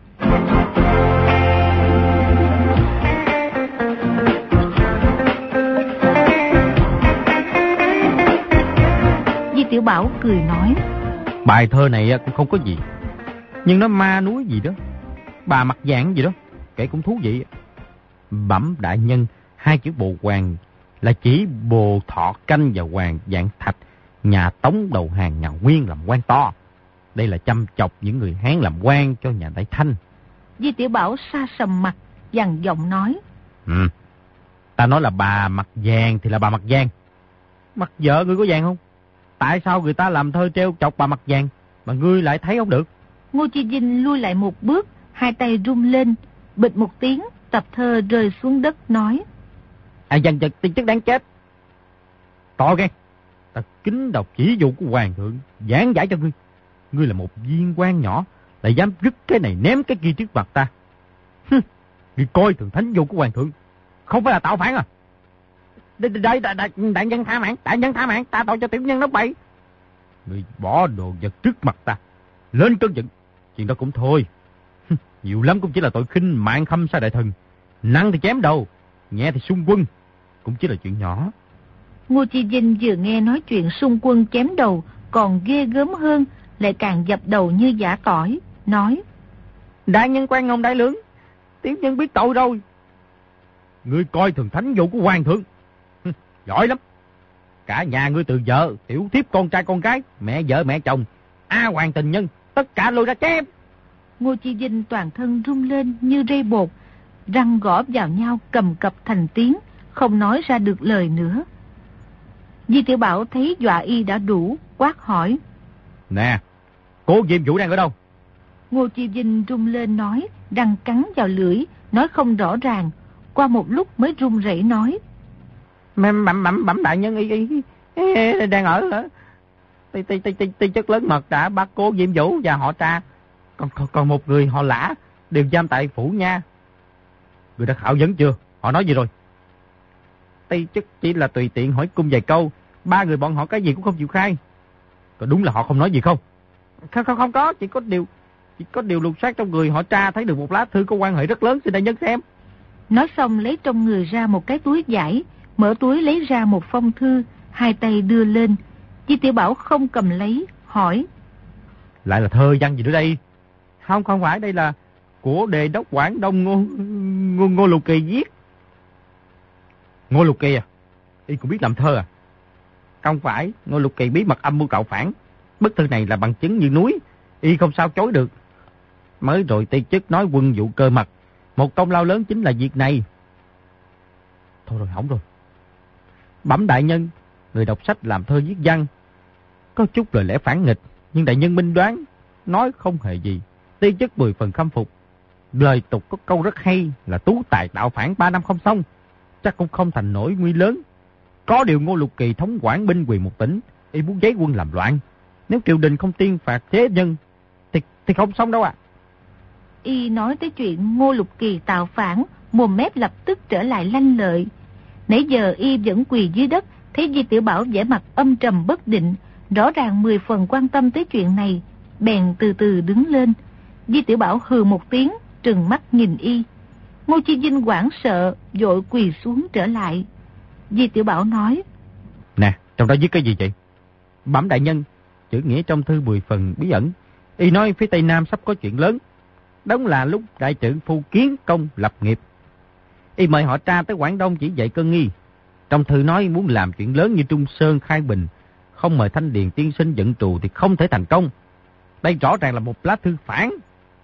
Di Tiểu Bảo cười nói: bài thơ này cũng không có gì, nhưng nó ma núi gì đó, bà mặt vàng gì đó, kể cũng thú vị. Bẩm đại nhân, hai chữ bồ hoàng là chỉ Bồ Thọ Canh và Hoàng Vạn Thạch, nhà Tống đầu hàng nhà Nguyên làm quan to. Đây là chăm chọc những người Hán làm quan cho nhà Đại Thanh. Di Tiểu Bảo sa sầm mặt, dằn giọng nói: Ừ, ta nói là bà mặt vàng thì là bà mặt vàng. Mặt vợ ngươi có vàng không? Tại sao người ta làm thơ treo chọc bà mặt vàng mà ngươi lại thấy không được? Ngô Chi Vinh lui lại một bước, hai tay rung lên, bịch một tiếng, tập thơ rơi xuống đất nói: À, dần dần tiên chức đáng chết. To gan, ta kính đọc chỉ dụ của hoàng thượng, giảng giải cho ngươi. Ngươi là một viên quan nhỏ, lại dám rứt cái này ném cái kia trước mặt ta. Hừ, ngươi coi thường thánh vô của hoàng thượng, không phải là tạo phản à? Đây, đây, đại, đại, đại nhân tha mạng, đại nhân tha mạng, ta tội cho tiểu nhân nó bậy. Ngươi bỏ đồ vật trước mặt ta, lên cơn giận, chuyện đó cũng thôi. Hừ, nhiều lắm cũng chỉ là tội khinh mạng khâm sai đại thần, nặng thì chém đầu, nhẹ thì xung quân, cũng chỉ là chuyện nhỏ. Ngô Chi Vinh vừa nghe nói chuyện xung quân chém đầu còn ghê gớm hơn, lại càng dập đầu như giả tỏi, nói: Đại nhân quan ngông đại lưỡng, tiểu nhân biết tội rồi. Ngươi coi thường thánh vụ của hoàng thượng, hừ, giỏi lắm. Cả nhà ngươi từ vợ, tiểu thiếp, con trai con gái, mẹ vợ mẹ chồng, a hoàng tình nhân, tất cả lôi ra chém. Ngô Chi Vinh toàn thân rung lên như rây bột, răng gõ vào nhau cầm cập thành tiếng, không nói ra được lời nữa. Di Tiểu Bảo thấy dọa y đã đủ, quát hỏi: Nè, Cố Diêm Vũ đang ở đâu? Ngô Chi Vinh rung lên nói, răng cắn vào lưỡi, nói không rõ ràng. Qua một lúc mới run rẩy nói: Bẩm bẩm bẩm đại nhân, y y đang ở hả? Ti ti ti ti chất lớn mật đã bắt Cố Diêm Vũ và họ Tra, còn còn, còn một người họ Lã đều giam tại phủ nha. Người đã khảo vấn chưa? Họ nói gì rồi? Ti chức chỉ là tùy tiện hỏi cung vài câu, ba người bọn họ cái gì cũng không chịu khai. Có đúng là họ không nói gì không? Không không không có, chỉ có điều chỉ có điều lục soát trong người họ Tra thấy được một lá thư có quan hệ rất lớn, xin đại nhân xem. Nói xong lấy trong người ra một cái túi vải, mở túi lấy ra một phong thư, hai tay đưa lên. Di Tiểu Bảo không cầm lấy, hỏi: Lại là thơ văn gì nữa đây? Không, không phải, đây là của đề đốc Quảng Đông Ngô, Ngô, Ngô Lục Kỳ viết. Ngô Lục Kỳ à? Y cũng biết làm thơ à? Không phải, Ngô Lục Kỳ bí mật âm mưu tạo phản. Bức thư này là bằng chứng như núi, y không sao chối được. Mới rồi Ti chức nói quân vụ cơ mật, một công lao lớn chính là việc này. Thôi rồi, hỏng rồi. Bẩm đại nhân, người đọc sách làm thơ viết văn, có chút lời lẽ phản nghịch, nhưng đại nhân minh đoán, nói không hề gì. Ti chức mười phần khâm phục. Lời tục có câu rất hay là tú tài tạo phản ba năm không xong, chắc cũng không thành nổi nguy lớn. Có điều Ngô Lục Kỳ thống quản binh quyền một tỉnh, y muốn giấy quân làm loạn. Nếu triều đình không tiên phạt thế nhân thì, thì không xong đâu ạ. À. Y nói tới chuyện Ngô Lục Kỳ tạo phản, mồm mép lập tức trở lại lanh lợi. Nãy giờ y vẫn quỳ dưới đất, thấy Di Tiểu Bảo vẻ mặt âm trầm bất định, rõ ràng mười phần quan tâm tới chuyện này, bèn từ từ đứng lên. Di Tiểu Bảo hừ một tiếng, trừng mắt nhìn y. Ngô Chi Vinh hoảng sợ, vội quỳ xuống trở lại. Di Tiểu Bảo nói: Nè, trong đó viết cái gì vậy? Bẩm đại nhân, chữ nghĩa trong thư mười phần bí ẩn. Y nói phía Tây Nam sắp có chuyện lớn, đó là lúc đại trưởng phu kiến công lập nghiệp. Y mời họ Tra tới Quảng Đông chỉ dạy cơ nghi. Trong thư nói muốn làm chuyện lớn như Trung Sơn khai bình, không mời Thanh Điền tiên sinh dẫn trù thì không thể thành công. Đây rõ ràng là một lá thư phản.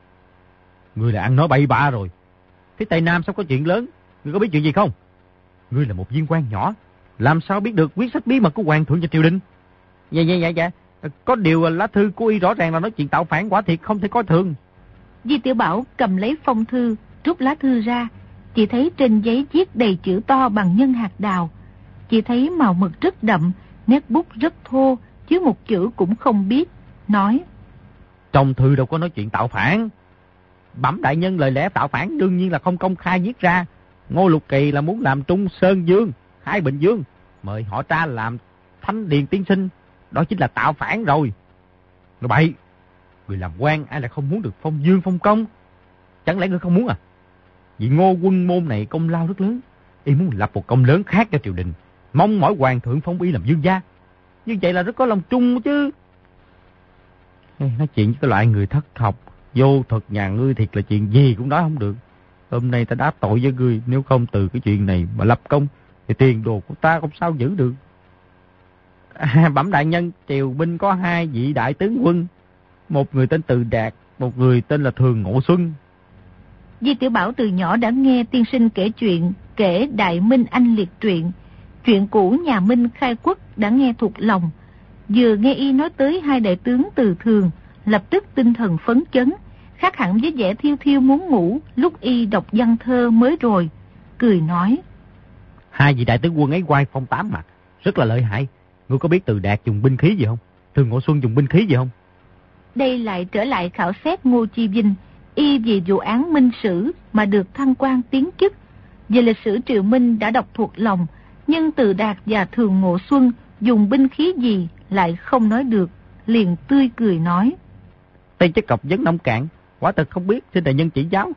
Ngươi là ăn nói bậy bạ rồi. Phía Tây Nam sắp có chuyện lớn, ngươi có biết chuyện gì không? Ngươi là một viên quan nhỏ, làm sao biết được quyết sách bí mật của hoàng thượng và triều đình? Dạ dạ dạ dạ, có điều lá thư của y rõ ràng là nói chuyện tạo phản, quả thiệt không thể coi thường. Di Tiểu Bảo cầm lấy phong thư, rút lá thư ra, chỉ thấy trên giấy viết đầy chữ to bằng nhân hạt đào. Chỉ thấy màu mực rất đậm, nét bút rất thô, chứ một chữ cũng không biết. Nói: Trong thư đâu có nói chuyện tạo phản. Bẩm đại nhân, lời lẽ tạo phản đương nhiên là không công khai viết ra. Ngô Lục Kỳ là muốn làm Trung Sơn Dương, Hai Bình Dương, mời họ Tra làm Thanh Điền tiên sinh, đó chính là tạo phản rồi. Nói bậy, người làm quan ai lại không muốn được phong dương phong công? Chẳng lẽ người không muốn à? Vì Ngô quân môn này công lao rất lớn, y muốn lập một công lớn khác cho triều đình, mong mỏi hoàng thượng phong y làm dương gia. Như vậy là rất có lòng trung chứ. Nói chuyện với cái loại người thất học, vô thuật nhà ngươi thiệt là chuyện gì cũng nói không được. Hôm nay ta đáp tội với ngươi, nếu không từ cái chuyện này mà lập công thì tiền đồ của ta không sao giữ được. À, bẩm đại nhân, triều binh có hai vị đại tướng quân, một người tên Từ Đạt, một người tên là Thường Ngộ Xuân. Di Tiểu Bảo từ nhỏ đã nghe tiên sinh kể chuyện, kể Đại Minh Anh Liệt truyện, chuyện cũ nhà Minh khai quốc đã nghe thuộc lòng. Vừa nghe y nói tới hai đại tướng Từ Thường, lập tức tinh thần phấn chấn, khác hẳn với vẻ thiêu thiêu muốn ngủ lúc y đọc văn thơ mới rồi, cười nói: Hai vị đại tướng quân ấy oai phong tám mặt, rất là lợi hại. Ngươi có biết Từ Đạt dùng binh khí gì không? Thường Ngộ Xuân dùng binh khí gì không? đây lại trở lại khảo xét Ngô Chi Vinh, y vì vụ án Minh Sử mà được thăng quan tiến chức. Về lịch sử Triệu Minh đã đọc thuộc lòng, nhưng Từ Đạt và Thường Ngộ Xuân dùng binh khí gì lại không nói được, liền tươi cười nói: Tây chức cọc vấn nông cạn, quả thật không biết, xin đại nhân chỉ giáo.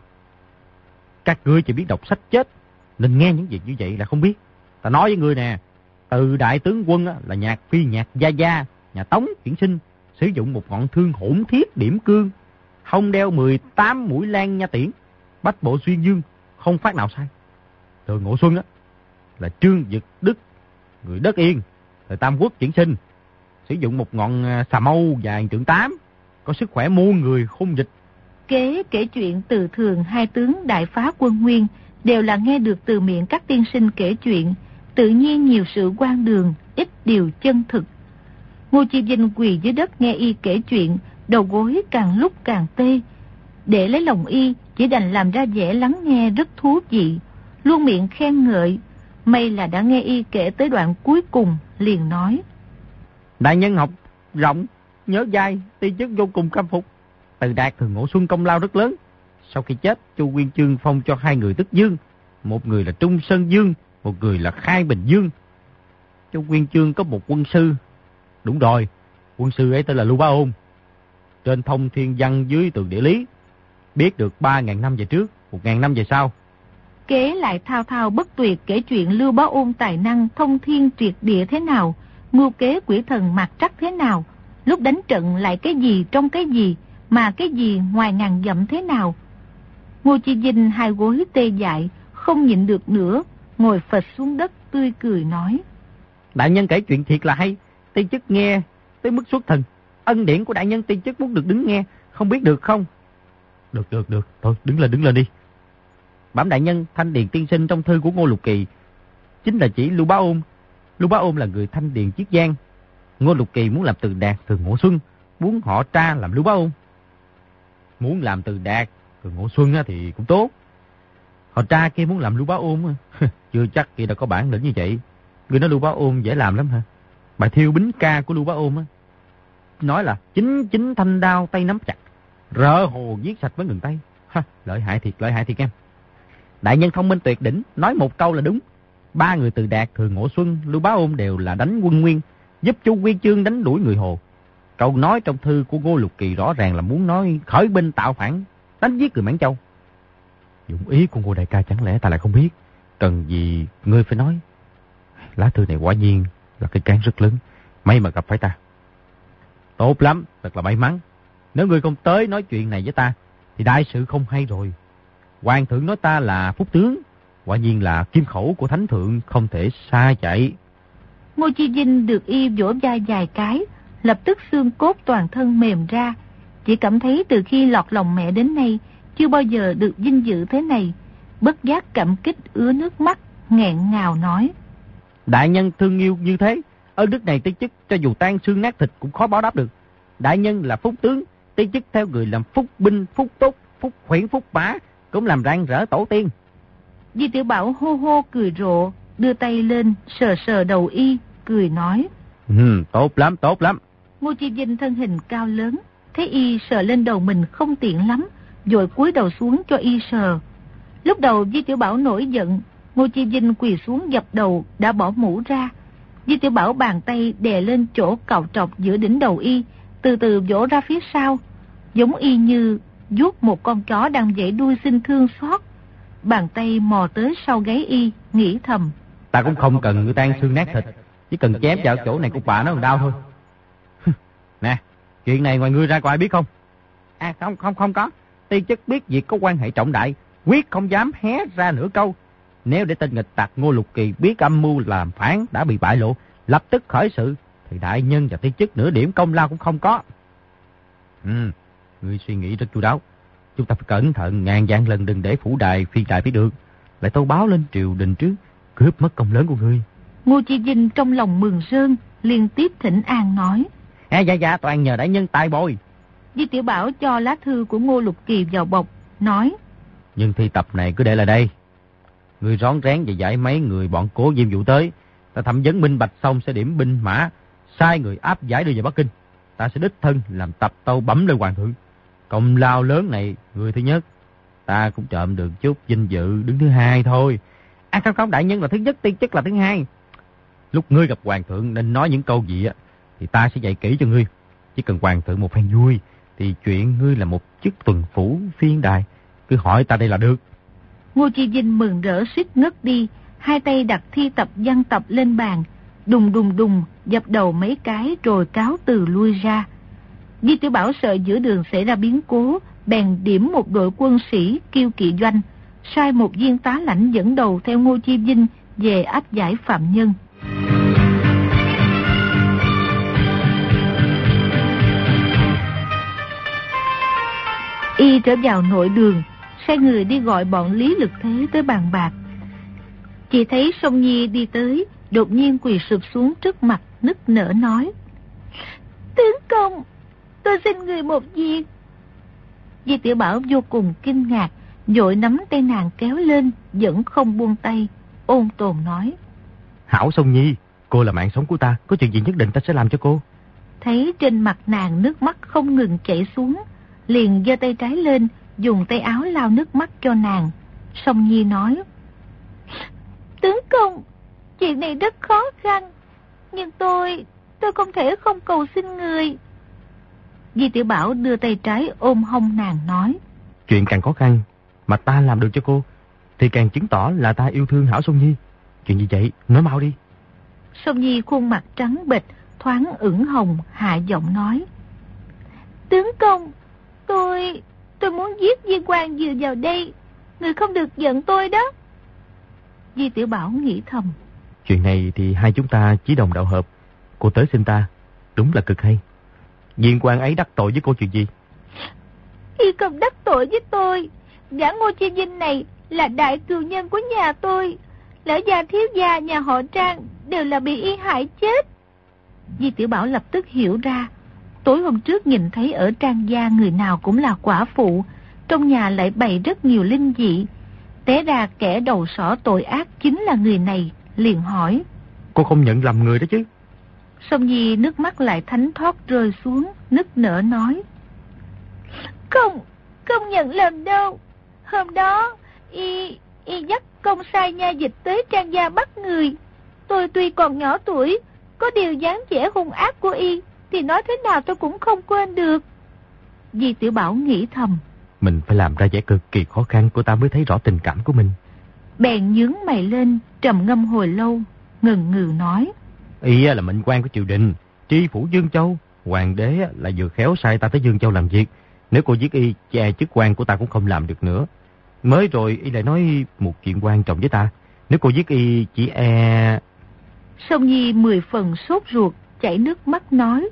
Các ngươi chỉ biết đọc sách chết, nên nghe những việc như vậy là không biết. Ta nói với ngươi nè, Từ đại tướng quân là nhạc phi nhạc gia gia, nhà Tống chuyển sinh, sử dụng một ngọn thương hỗn thiết điểm cương, hông đeo mười tám mũi lan nha tiễn, bách bộ xuyên dương, không phát nào sai. Thường Ngộ Xuân á là Trương Dực Đức, người đất Yên, thời Tam Quốc chuyển sinh, sử dụng một ngọn xà mâu dài trượng tám, có sức khỏe muôn người khôn dịch. Kế kể chuyện Từ Thường hai tướng đại phá quân Nguyên đều là nghe được từ miệng các tiên sinh kể chuyện, tự nhiên nhiều sự quan đường, ít điều chân thực. Ngô Chi Vinh quỳ dưới đất nghe y kể chuyện, đầu gối càng lúc càng tê. Để lấy lòng y, chỉ đành làm ra vẻ lắng nghe rất thú vị, luôn miệng khen ngợi. May là đã nghe y kể tới đoạn cuối cùng, liền nói: Đại nhân học rộng, nhớ dai, ti chức vô cùng khâm phục. Từ Đạt Thường Ngộ Xuân công lao rất lớn. Sau khi chết, Chu Nguyên Chương phong cho hai người tước dương, một người là Trung Sơn Dương, một người là Khai Bình Dương. Chu Nguyên Chương có một quân sư, đúng rồi, quân sư ấy tên là Lưu Bá Ôn. Trên thông thiên văn dưới tường địa lý, biết được ba ngàn năm về trước, một ngàn năm về sau. Kế lại thao thao bất tuyệt kể chuyện Lưu Bá Ôn tài năng thông thiên triệt địa thế nào, mưu kế quỷ thần mặt trắc thế nào, lúc đánh trận lại cái gì trong cái gì, mà cái gì ngoài ngàn dặm thế nào. Ngô Chi Vinh hai gối tê dại, không nhịn được nữa, ngồi phịch xuống đất tươi cười nói: Đại nhân kể chuyện thiệt là hay, ti chức nghe tới mức xuất thần. Ân điển của đại nhân ti chức muốn được đứng nghe, không biết được không? Được được được, thôi đứng lên đứng lên đi. Bẩm đại nhân, Thanh Điền tiên sinh trong thư của Ngô Lục Kỳ chính là chỉ Lưu Bá Ôn. Lưu Bá Ôn là người Thanh Điền Chiết Giang. Ngô Lục Kỳ muốn làm Từ Đạt Thường Ngộ Xuân, muốn họ tra làm Lưu Bá Ôn. Muốn làm Từ Đạt Thường Ngộ Xuân thì cũng tốt. Họ tra kia muốn làm Lưu Bá Ôn, chưa chắc kia đã có bản lĩnh như vậy. Người nói Lưu Bá Ôn dễ làm lắm hả? Bài thiêu bính ca của Lưu Bá Ôn á, nói là chính chính thanh đao tay nắm chặt, rỡ hồ giết sạch với ngừng tay. Ha, lợi hại thiệt, lợi hại thiệt em. Đại nhân thông minh tuyệt đỉnh, nói một câu là đúng. Ba người Từ Đạt, Thường Ngộ Xuân, Lưu Bá Ôn đều là đánh quân Nguyên, giúp Chu Nguyên Chương đánh đuổi người Hồ. Câu nói trong thư của Ngô Lục Kỳ rõ ràng là muốn nói khởi binh tạo phản, đánh giết người Mãn Châu. Dụng ý của Ngô đại ca chẳng lẽ ta lại không biết? Cần gì ngươi phải nói? Lá thư này quả nhiên là cái cán rất lớn, may mà gặp phải ta. Tốt lắm, thật là may mắn. Nếu ngươi không tới nói chuyện này với ta, thì đại sự không hay rồi. Hoàng thượng nói ta là phúc tướng, quả nhiên là kim khẩu của thánh thượng, không thể xa chạy. Ngô Chi Vinh được y vỗ vai vài cái, lập tức xương cốt toàn thân mềm ra. Chỉ cảm thấy từ khi lọt lòng mẹ đến nay, chưa bao giờ được vinh dự thế này. Bất giác cảm kích ứa nước mắt, nghẹn ngào nói: Đại nhân thương yêu như thế, ở nước này ti chức cho dù tan xương nát thịt cũng khó báo đáp được. Đại nhân là phúc tướng, ti chức theo người làm phúc binh, phúc tốt, phúc khuyển, phúc bá, cũng làm rạng rỡ tổ tiên. Di Tiểu Bảo hô hô cười rộ, đưa tay lên sờ sờ đầu y, cười nói: Ừ, tốt lắm, tốt lắm. Ngô Chi Vinh thân hình cao lớn, thấy y sờ lên đầu mình không tiện lắm, rồi cúi đầu xuống cho y sờ. Lúc đầu Di Tiểu Bảo nổi giận, Ngô Chi Vinh quỳ xuống dập đầu đã bỏ mũ ra. Di Tiểu Bảo bàn tay đè lên chỗ cạo trọc giữa đỉnh đầu y, từ từ vỗ ra phía sau, giống y như vuốt một con chó đang dãy đuôi xin thương xót. Bàn tay mò tới sau gáy y, nghĩ thầm: Ta cũng không cần người tan xương nát thịt, chỉ cần chém vào chỗ này của bà nó còn đau thôi. Nè, chuyện này ngoài ngươi ra có ai biết không? À không, không, không có. Ti chức biết việc có quan hệ trọng đại, quyết không dám hé ra nửa câu. Nếu để tên nghịch tặc Ngô Lục Kỳ biết âm mưu làm phản đã bị bại lộ, lập tức khởi sự, thì đại nhân và ti chức nửa điểm công lao cũng không có. Ừ, ngươi suy nghĩ rất chu đáo. Chúng ta phải cẩn thận ngàn vạn lần, đừng để phủ đài phi đài biết được, lại tâu báo lên triều đình trước, cướp mất công lớn của ngươi. Ngô Chi Vinh trong lòng mừng rơn, liên tiếp thỉnh an nói: À, dạ dạ, toàn nhờ đại nhân tài bồi. Di Tiểu Bảo cho lá thư của Ngô Lục Kỳ vào bọc, nói: Nhưng thi tập này cứ để lại đây. Ngươi rón rén và giải mấy người bọn Cố Diêm Vũ tới, ta thẩm vấn minh bạch xong sẽ điểm binh mã, sai người áp giải đưa về Bắc Kinh. ta sẽ đích thân làm tập tâu bẩm lên hoàng thượng. Công lao lớn này, người thứ nhất, ta cũng trộm được chút vinh dự đứng thứ hai thôi. À không không, đại nhân là thứ nhất, tiên chức là thứ hai. Lúc ngươi gặp hoàng thượng nên nói những câu gì á, thì ta sẽ dạy kỹ cho ngươi. Chỉ cần hoàng thượng một phen vui, thì chuyện ngươi là một chức tuần phủ phiên đài, cứ hỏi ta đây là được. Ngô Chi Vinh mừng rỡ suýt ngất đi, hai tay đặt thi tập văn tập lên bàn, đùng đùng đùng dập đầu mấy cái rồi cáo từ lui ra. Di Tiểu Bảo sợ giữa đường xảy ra biến cố, bèn điểm một đội quân sĩ kiêu kỵ doanh, sai một viên tá lãnh dẫn đầu theo Ngô Chi Vinh về áp giải phạm nhân. Y trở vào nội đường, sai người đi gọi bọn Lý Lực Thế tới bàn bạc. Chỉ thấy Song Nhi đi tới, đột nhiên quỳ sụp xuống trước mặt, nức nở nói: Tướng công, tôi xin người một việc. Di Tiểu Bảo vô cùng kinh ngạc, vội nắm tay nàng kéo lên, vẫn không buông tay, ôn tồn nói: Hảo Song Nhi, cô là mạng sống của ta, có chuyện gì nhất định ta sẽ làm cho cô. Thấy trên mặt nàng nước mắt không ngừng chảy xuống, liền giơ tay trái lên, dùng tay áo lau nước mắt cho nàng. Song Nhi nói: Tướng công, chuyện này rất khó khăn, nhưng tôi, tôi không thể không cầu xin người. Di Tiểu Bảo đưa tay trái ôm hông nàng nói: Chuyện càng khó khăn mà ta làm được cho cô, thì càng chứng tỏ là ta yêu thương Hảo Song Nhi. Chuyện gì vậy? Nói mau đi. Song Nhi khuôn mặt trắng bệch, thoáng ửng hồng, hạ giọng nói: Tướng công, tôi, tôi muốn giết Viên Quang vừa vào đây, người không được giận tôi đó. Di Tiểu Bảo nghĩ thầm: Chuyện này thì hai chúng ta chí đồng đạo hợp, cô tới xin ta, đúng là cực hay. Viên Quang ấy đắc tội với cô chuyện gì? Y không đắc tội với tôi. Gã Ngô Chi Vinh này là đại cừu nhân của nhà tôi. Lỡ gia thiếu gia nhà họ Trang đều là bị y hại chết. Di Tiểu Bảo lập tức hiểu ra. Tối hôm trước nhìn thấy ở Trang gia người nào cũng là quả phụ, trong nhà lại bày rất nhiều linh dị. Té ra kẻ đầu sỏ tội ác chính là người này, liền hỏi: Cô không nhận lầm người đó chứ? Song Nhi nước mắt lại thánh thót rơi xuống, nức nở nói: Không, không nhận lầm đâu. Hôm đó, y, y dắt công sai nha dịch tới Trang gia bắt người. Tôi tuy còn nhỏ tuổi, có điều dáng vẻ hung ác của y, thì nói thế nào tôi cũng không quên được. Di Tiểu Bảo nghĩ thầm: Mình phải làm ra vẻ cực kỳ khó khăn, cô ta mới thấy rõ tình cảm của mình. Bèn nhướng mày lên, trầm ngâm hồi lâu, ngần ngừ nói: Y là mệnh quan của triều đình, tri phủ Dương Châu. Hoàng đế là vừa khéo sai ta tới Dương Châu làm việc. Nếu cô giết y, che chức quan của ta cũng không làm được nữa. Mới rồi y lại nói một chuyện quan trọng với ta. Nếu cô giết y chỉ e... Song Nhi mười phần sốt ruột, chảy nước mắt nói: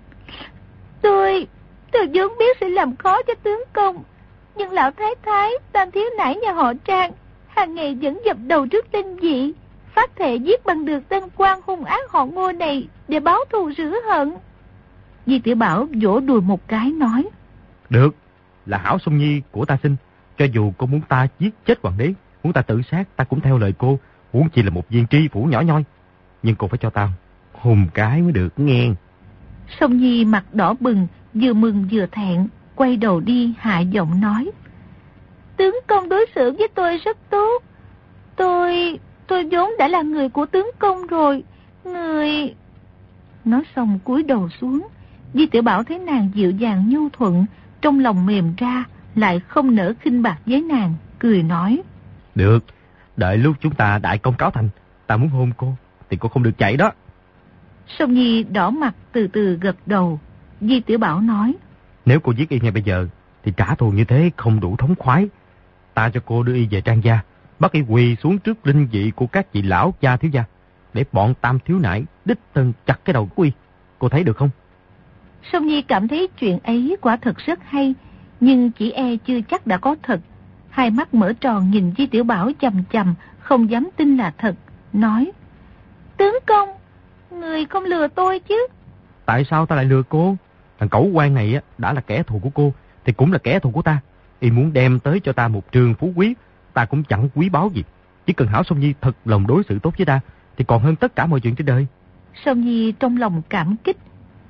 Tôi, tôi vốn biết sẽ làm khó cho tướng công, nhưng lão thái thái, tam thiếu nãi nhà họ Trang hàng ngày vẫn dập đầu trước linh dị, phát thệ giết bằng được tên quan hung ác họ Ngô này để báo thù rửa hận. Di Tiểu Bảo vỗ đùi một cái nói: Được, là Hảo Song Nhi của ta xin. Cho dù cô muốn ta giết chết hoàng đế, muốn ta tự sát, ta cũng theo lời cô, huống chi là một viên tri phủ nhỏ nhoi. Nhưng cô phải cho ta hùng cái mới được nghe. Song Nhi mặt đỏ bừng, vừa mừng vừa thẹn, quay đầu đi hạ giọng nói: Tướng công đối xử với tôi rất tốt. Tôi, tôi vốn đã là người của tướng công rồi. Người... Nói xong cúi đầu xuống. Di Tiểu Bảo thấy nàng dịu dàng nhu thuận, trong lòng mềm ra, lại không nỡ khinh bạc với nàng, cười nói: Được, đợi lúc chúng ta đại công cáo thành, ta muốn hôn cô, thì cô không được chạy đó. Song Nhi đỏ mặt từ từ gật đầu. Di Tiểu Bảo nói: Nếu cô giết y ngay bây giờ, thì trả thù như thế không đủ thống khoái. Ta cho cô đưa y về Trang gia, bắt y quỳ xuống trước linh vị của các vị lão gia thiếu gia, để bọn tam thiếu nãi đích thân chặt cái đầu của y. Cô thấy được không? Song Nhi cảm thấy chuyện ấy quả thật rất hay, nhưng chỉ e chưa chắc đã có thật. Hai mắt mở tròn nhìn Di Tiểu Bảo chằm chằm, không dám tin là thật, nói: Tướng công, người không lừa tôi chứ? Tại sao ta lại lừa cô? Thằng cẩu quan này á, đã là kẻ thù của cô, thì cũng là kẻ thù của ta. Y muốn đem tới cho ta một trường phú quý, ta cũng chẳng quý báu gì. Chỉ cần Hảo Song Nhi thật lòng đối xử tốt với ta, thì còn hơn tất cả mọi chuyện trên đời. Song Nhi trong lòng cảm kích,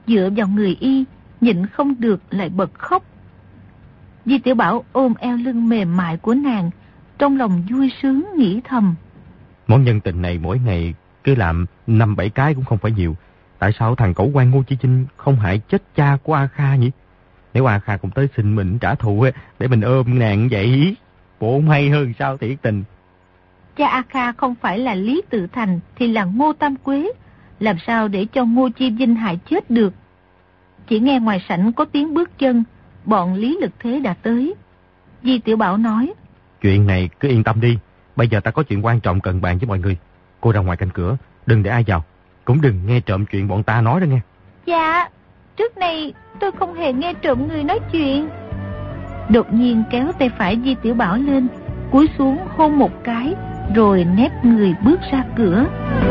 dựa vào người y, nhịn không được lại bật khóc. Di Tiểu Bảo ôm eo lưng mềm mại của nàng, trong lòng vui sướng nghĩ thầm. Món nhân tình này mỗi ngày cứ làm năm bảy cái cũng không phải nhiều. Tại sao thằng cẩu quan Ngô Chi Chinh không hại chết cha của A Kha nhỉ? Nếu A Kha cũng tới xin mình trả thù để mình ôm nàng vậy, bộ hay hơn sao thiệt tình. Cha A Kha không phải là Lý Tự Thành thì là Ngô Tam Quế, làm sao để cho Ngô Chi Vinh hại chết được. Chỉ nghe ngoài sảnh có tiếng bước chân, bọn Lý Lực Thế đã tới. Di Tiểu Bảo nói: Chuyện này cứ yên tâm đi, bây giờ ta có chuyện quan trọng cần bàn với mọi người. Cô ra ngoài cạnh cửa, đừng để ai vào, cũng đừng nghe trộm chuyện bọn ta nói đó nghe. Dạ, trước này tôi không hề nghe trộm người nói chuyện. Đột nhiên kéo tay phải Di Tiểu Bảo lên, cúi xuống hôn một cái, rồi nép người bước ra cửa.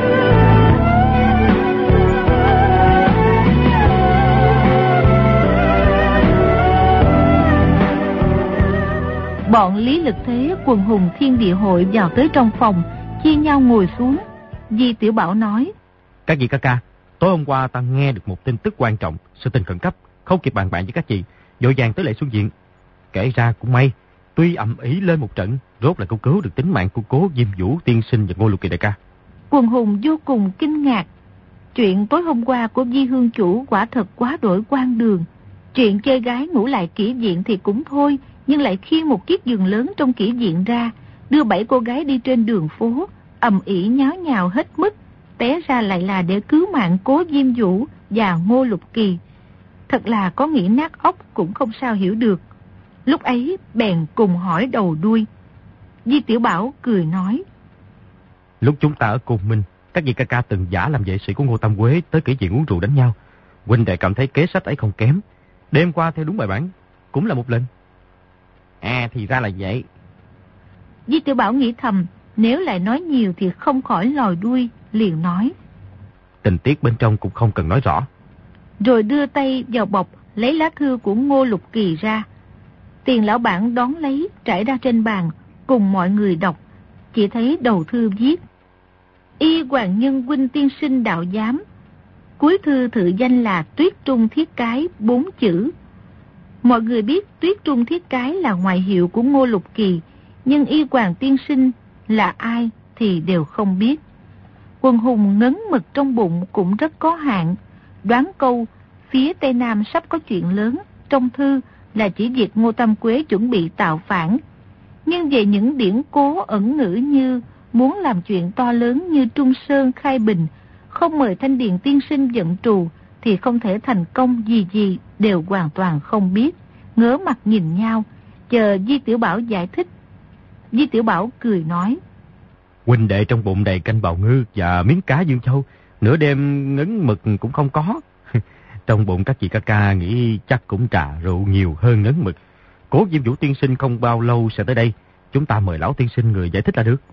Bọn Lý Lực Thế, Quần Hùng Thiên Địa Hội vào tới trong phòng, chia nhau ngồi xuống. Di Tiểu Bảo nói: Các vị ca ca, tối hôm qua ta nghe được một tin tức quan trọng, sự tình khẩn cấp, không kịp bàn bạc với các chị, vội vàng tới lễ xuất diện. Kể ra cũng may, tuy ầm ĩ lên một trận, rốt lại cũng cứu được tính mạng của Cố Diêm Vũ tiên sinh và Ngô Lục Kỳ đại ca. Quần Hùng vô cùng kinh ngạc. Chuyện tối hôm qua của Di Hương chủ quả thật quá đổi quan đường. Chuyện chơi gái ngủ lại kỹ viện thì cũng thôi, nhưng lại khiêng một chiếc giường lớn trong kỹ viện ra, đưa bảy cô gái đi trên đường phố, ầm ĩ nháo nhào hết mức, té ra lại là để cứu mạng Cố Diêm Vũ và Ngô Lục Kỳ. Thật là có nghĩ nát óc cũng không sao hiểu được. Lúc ấy bèn cùng hỏi đầu đuôi. Di Tiểu Bảo cười nói: Lúc chúng ta ở Côn Minh, các vị ca ca từng giả làm vệ sĩ của Ngô Tam Quế tới kỹ viện uống rượu đánh nhau. Huynh đệ cảm thấy kế sách ấy không kém, đêm qua theo đúng bài bản, cũng là một lần. À thì ra là vậy. Di Tiểu Bảo nghĩ thầm, nếu lại nói nhiều thì không khỏi lòi đuôi, liền nói: Tình tiết bên trong cũng không cần nói rõ. Rồi đưa tay vào bọc lấy lá thư của Ngô Lục Kỳ ra. Tiền lão bản đón lấy, trải ra trên bàn, cùng mọi người đọc. Chỉ thấy đầu thư viết: Y Hoàng Nhân huynh tiên sinh đạo giám. Cuối thư thự danh là Tuyết Trung Thiết Cái bốn chữ. Mọi người biết Tuyết Trung Thiết Cái là ngoại hiệu của Ngô Lục Kỳ, nhưng Y Hoàng tiên sinh là ai thì đều không biết. Quần Hùng ngấn mực trong bụng cũng rất có hạn, đoán câu phía Tây Nam sắp có chuyện lớn trong thư là chỉ việc Ngô Tam Quế chuẩn bị tạo phản. Nhưng về những điển cố ẩn ngữ như muốn làm chuyện to lớn như Trung Sơn khai bình, không mời Thanh Điền tiên sinh dẫn trù thì không thể thành công gì gì đều hoàn toàn không biết, ngớ mặt nhìn nhau, chờ Di Tiểu Bảo giải thích. Di Tiểu Bảo cười nói: Huynh đệ trong bụng đầy canh bào ngư và miếng cá Dương Châu, nửa đêm ngấn mực cũng không có. Trong bụng các chị ca ca nghĩ chắc cũng trà rượu nhiều hơn ngấn mực. Cố Diêm Vũ tiên sinh không bao lâu sẽ tới đây, chúng ta mời lão tiên sinh người giải thích là được.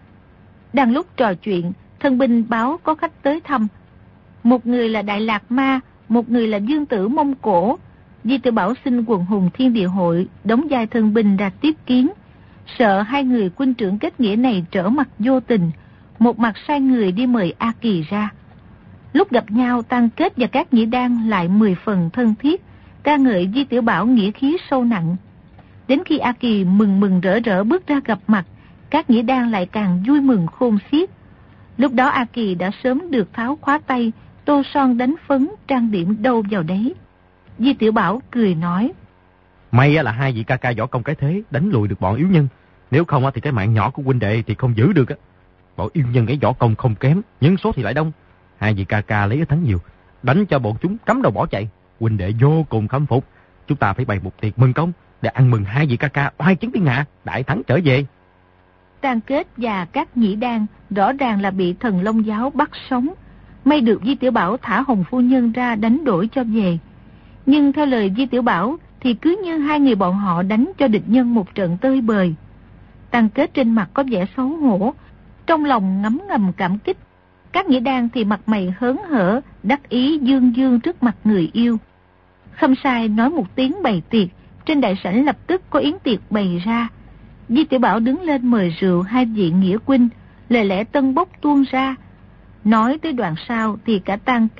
Đang lúc trò chuyện, thân binh báo có khách tới thăm. Một người là Đại Lạc Ma, một người là Dương Tử Mông Cổ. Di Tiểu Bảo xin Quần Hùng Thiên Địa Hội đóng vai thân binh ra tiếp kiến. Sợ hai người huynh trưởng kết nghĩa này trở mặt vô tình, một mặt sai người đi mời A Kỳ ra. Lúc gặp nhau, Tăng Kết và các nhĩ đan lại mười phần thân thiết, ca ngợi Di Tiểu Bảo nghĩa khí sâu nặng. Đến khi A Kỳ mừng mừng rỡ rỡ bước ra gặp mặt, các nhĩ đan lại càng vui mừng khôn xiết. Lúc đó A Kỳ đã sớm được tháo khóa tay, tô son đánh phấn, trang điểm đâu vào đấy. Di Tiểu Bảo cười nói: May là hai vị ca ca võ công cái thế, đánh lùi được bọn yếu nhân. Nếu không thì cái mạng nhỏ của huynh đệ thì không giữ được. Bọn yếu nhân ấy võ công không kém, nhân số thì lại đông. Hai vị ca ca lấy ít thắng nhiều, đánh cho bọn chúng cắm đầu bỏ chạy. Huynh đệ vô cùng khâm phục. Chúng ta phải bày một tiệc mừng công để ăn mừng hai vị ca ca oai chiến thiên hạ, đại thắng trở về. Tăng Kết và các nhĩ đan rõ ràng là bị Thần Long giáo bắt sống. May được Di Tiểu Bảo thả Hồng phu nhân ra đánh đổi cho về. Nhưng theo lời Di Tiểu Bảo thì cứ như hai người bọn họ đánh cho địch nhân một trận tơi bời. Tăng Kết trên mặt có vẻ xấu hổ, trong lòng ngấm ngầm cảm kích. Các nhĩ đan thì mặt mày hớn hở, đắc ý dương dương trước mặt người yêu. Khâm Sai nói một tiếng bày tiệc, trên đại sảnh lập tức có yến tiệc bày ra. Di Tiểu Bảo đứng lên mời rượu hai vị nghĩa huynh, lời lẽ tân bốc tuôn ra. Nói tới đoạn sau thì cả Tăng Kết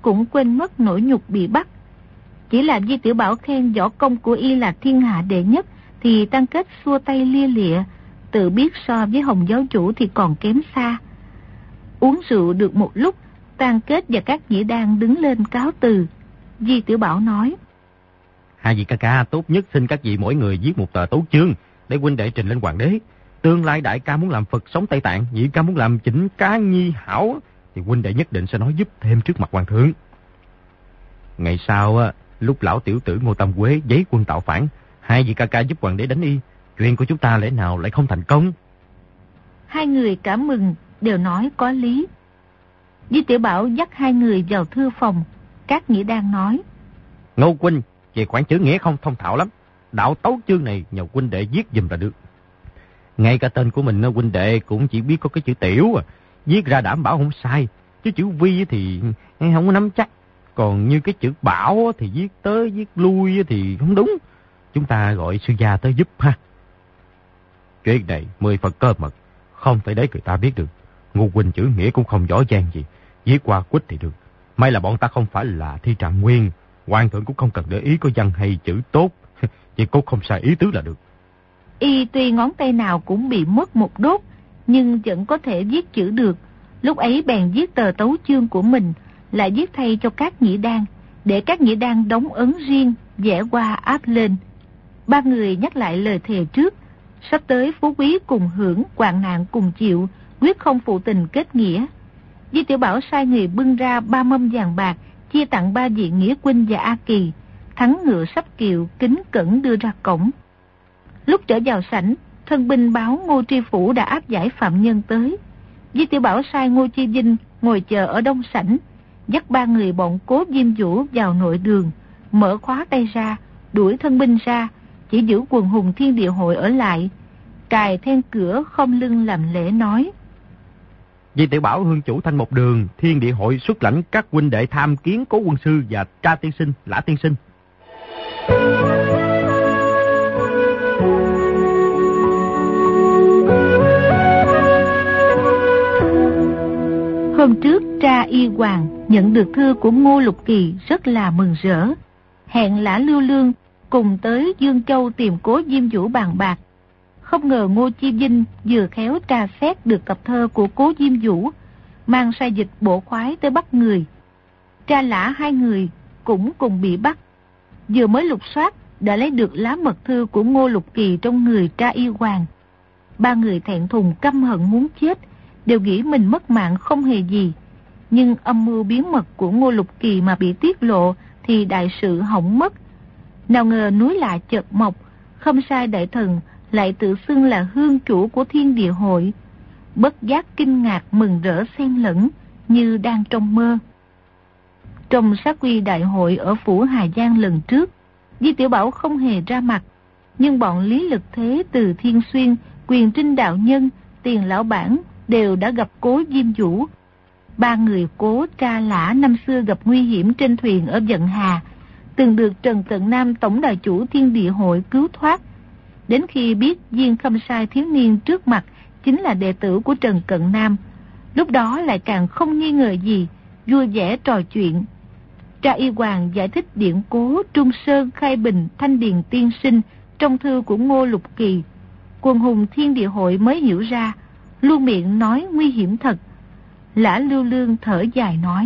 cũng quên mất nỗi nhục bị bắt. Chỉ là Di Tiểu Bảo khen võ công của y là thiên hạ đệ nhất, thì Tăng Kết xua tay lia lịa, tự biết so với Hồng giáo chủ thì còn kém xa. Uống rượu được một lúc, Tăng Kết và các nhĩ đan đứng lên cáo từ. Di Tiểu Bảo nói: Hai vị ca ca, tốt nhất xin các vị mỗi người viết một tờ tấu chương để huynh đệ trình lên hoàng đế. Tương lai đại ca muốn làm Phật sống Tây Tạng, nhị ca muốn làm Chỉnh Cá Nhi Hảo, thì huynh đệ nhất định sẽ nói giúp thêm trước mặt hoàng thượng. Ngày sau á, lúc lão tiểu tử Ngô Tam Quế giấy quân tạo phản, hai vị ca ca giúp hoàng đế đánh y, chuyện của chúng ta lẽ nào lại không thành công? Hai người cảm mừng, đều nói có lý. Di Tiểu Bảo dắt hai người vào thư phòng. Các nhĩ đan nói: Ngô huynh về khoản chữ nghĩa không thông thạo lắm, đạo tấu chương này nhờ huynh đệ viết giùm là được. Ngay cả tên của mình huynh đệ cũng chỉ biết có cái chữ Tiểu à, viết ra đảm bảo không sai, chứ chữ Vi thì không có nắm chắc. Còn như cái chữ Bảo thì viết tới viết lui thì không đúng. Chúng ta gọi sư gia tới giúp ha. Chuyện này mười phần cơ mật, không thể để người ta biết được. Ngô huynh chữ nghĩa cũng không rõ ràng gì, viết qua quýt thì được. May là bọn ta không phải là thi trạng nguyên, hoàng thượng cũng không cần để ý có văn hay chữ tốt, chỉ cố không sai ý tứ là được. Y tuy ngón tay nào cũng bị mất một đốt, nhưng vẫn có thể viết chữ được. Lúc ấy bèn viết tờ tấu chương của mình, lại viết thay cho các nhĩ đan, để các nhĩ đan đóng ấn riêng, vẽ qua áp lên. Ba người nhắc lại lời thề trước, sắp tới phú quý cùng hưởng, hoạn nạn cùng chịu, quyết không phụ tình kết nghĩa. Di Tiểu Bảo sai người bưng ra ba mâm vàng bạc, chia tặng ba vị nghĩa huynh và A Kỳ. Thắng ngựa sắp kiệu, kính cẩn đưa ra cổng. Lúc trở vào sảnh, thân binh báo Ngô Tri Phủ đã áp giải phạm nhân tới. Di Tiểu Bảo sai Ngô Chi Vinh ngồi chờ ở đông sảnh, dắt ba người bọn Cố Diêm Vũ vào nội đường, mở khóa tay ra, đuổi thân binh ra, chỉ giữ quần hùng Thiên Địa Hội ở lại, cài then cửa khom lưng làm lễ nói: Di Tiểu Bảo hương chủ Thanh Một Đường, Thiên Địa Hội xuất lãnh các huynh đệ tham kiến Cố quân sư và Tra tiên sinh, Lã tiên sinh. Hôm trước Tra Y Hoàng nhận được thư của Ngô Lục Kỳ rất là mừng rỡ, hẹn Lã Lưu Lương cùng tới Dương Châu tìm Cố Diêm Vũ bàn bạc. Không ngờ Ngô Chi Vinh vừa khéo tra xét được tập thơ của Cố Diêm Vũ, mang sai dịch bộ khoái tới bắt người. Tra Lã hai người cũng cùng bị bắt. Vừa mới lục soát đã lấy được lá mật thư của Ngô Lục Kỳ trong người Tra Y Hoàng. Ba người thẹn thùng căm hận muốn chết, đều nghĩ mình mất mạng không hề gì. Nhưng âm mưu biến mật của Ngô Lục Kỳ mà bị tiết lộ thì đại sự hỏng mất. Nào ngờ núi lạ chợt mọc, không sai đại thần lại tự xưng là hương chủ của Thiên Địa Hội. Bất giác kinh ngạc mừng rỡ xen lẫn, như đang trong mơ. Trong sát quy đại hội ở phủ Hà Giang lần trước, Di Tiểu Bảo không hề ra mặt, nhưng bọn Lý Lực Thế, Từ Thiên Xuyên, Quyền Trinh đạo nhân, Tiền Lão Bản đều đã gặp Cố Diêm Vũ. Ba người Cố, Tra, Lã năm xưa gặp nguy hiểm trên thuyền ở Vận Hà, từng được Trần Cận Nam tổng đà chủ Thiên Địa Hội cứu thoát. Đến khi biết Viên Khâm Sai thiếu niên trước mặt chính là đệ tử của Trần Cận Nam, lúc đó lại càng không nghi ngờ gì, vui vẻ trò chuyện. Tra Y Hoàng giải thích điển cố Trung Sơn, Khai Bình, Thanh Điền tiên sinh trong thư của Ngô Lục Kỳ. Quần hùng Thiên Địa Hội mới hiểu ra, luôn miệng nói nguy hiểm thật. Lã Lưu Lương thở dài nói: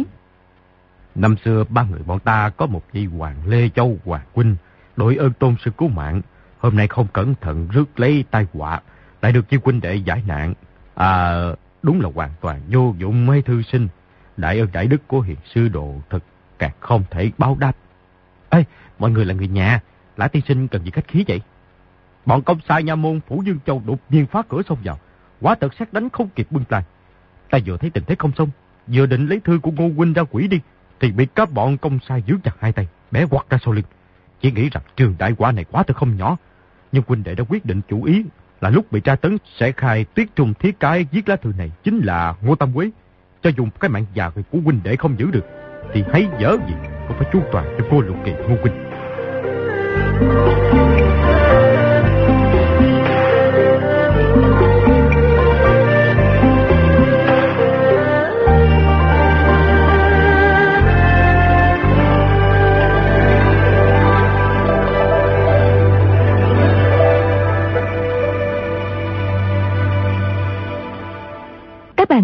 Năm xưa ba người bọn ta có một vị Hoàng Lê Châu Hoàng huynh, đội ơn tôn sư cứu mạng. Hôm nay không cẩn thận rước lấy tai họa, lại được chi huynh đệ giải nạn. À, đúng là hoàn toàn vô dụng mấy thư sinh. Đại ơn đại đức của hiền sư đồ thật càng không thể báo đáp. Ê, mọi người là người nhà, Lã tiên sinh cần gì khách khí vậy? Bọn công sai nha môn phủ Dương Châu đột nhiên phá cửa xông vào, quả thật xét đánh không kịp bưng tay. Ta vừa thấy tình thế không xong, vừa định lấy thư của Ngô huynh ra quỷ đi, thì bị các bọn công sai giữ chặt hai tay, bẻ quặt ra sau lưng. Chỉ nghĩ rằng trường đại quả này quá thật không nhỏ, nhưng huynh đệ đã quyết định chủ ý là lúc bị tra tấn sẽ khai Tuyết Trùng Thiết Cái viết lá thư này chính là Ngô Tam Quế. Cho dùng cái mạng già của huynh đệ không giữ được, thì hãy dở gì cũng phải chu toàn cho cô Lục Kỳ Ngô huynh.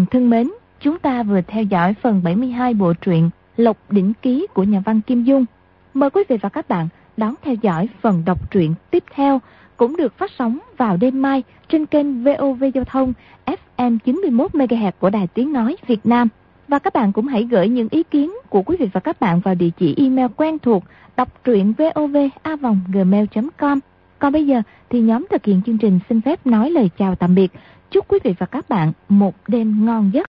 bạn thân mến, chúng ta vừa theo dõi phần bảy mươi hai bộ truyện Lộc Đỉnh Ký của nhà văn Kim Dung. Mời quý vị và các bạn đón theo dõi phần đọc truyện tiếp theo, cũng được phát sóng vào đêm mai trên kênh vê o vê Giao thông ép em chín mươi mốt mê ga héc của Đài Tiếng Nói Việt Nam. Và các bạn cũng hãy gửi những ý kiến của quý vị và các bạn vào địa chỉ email quen thuộc đọc truyện vov a vòng gmail chấm com. Còn bây giờ thì nhóm thực hiện chương trình xin phép nói lời chào tạm biệt. Chúc quý vị và các bạn một đêm ngon giấc.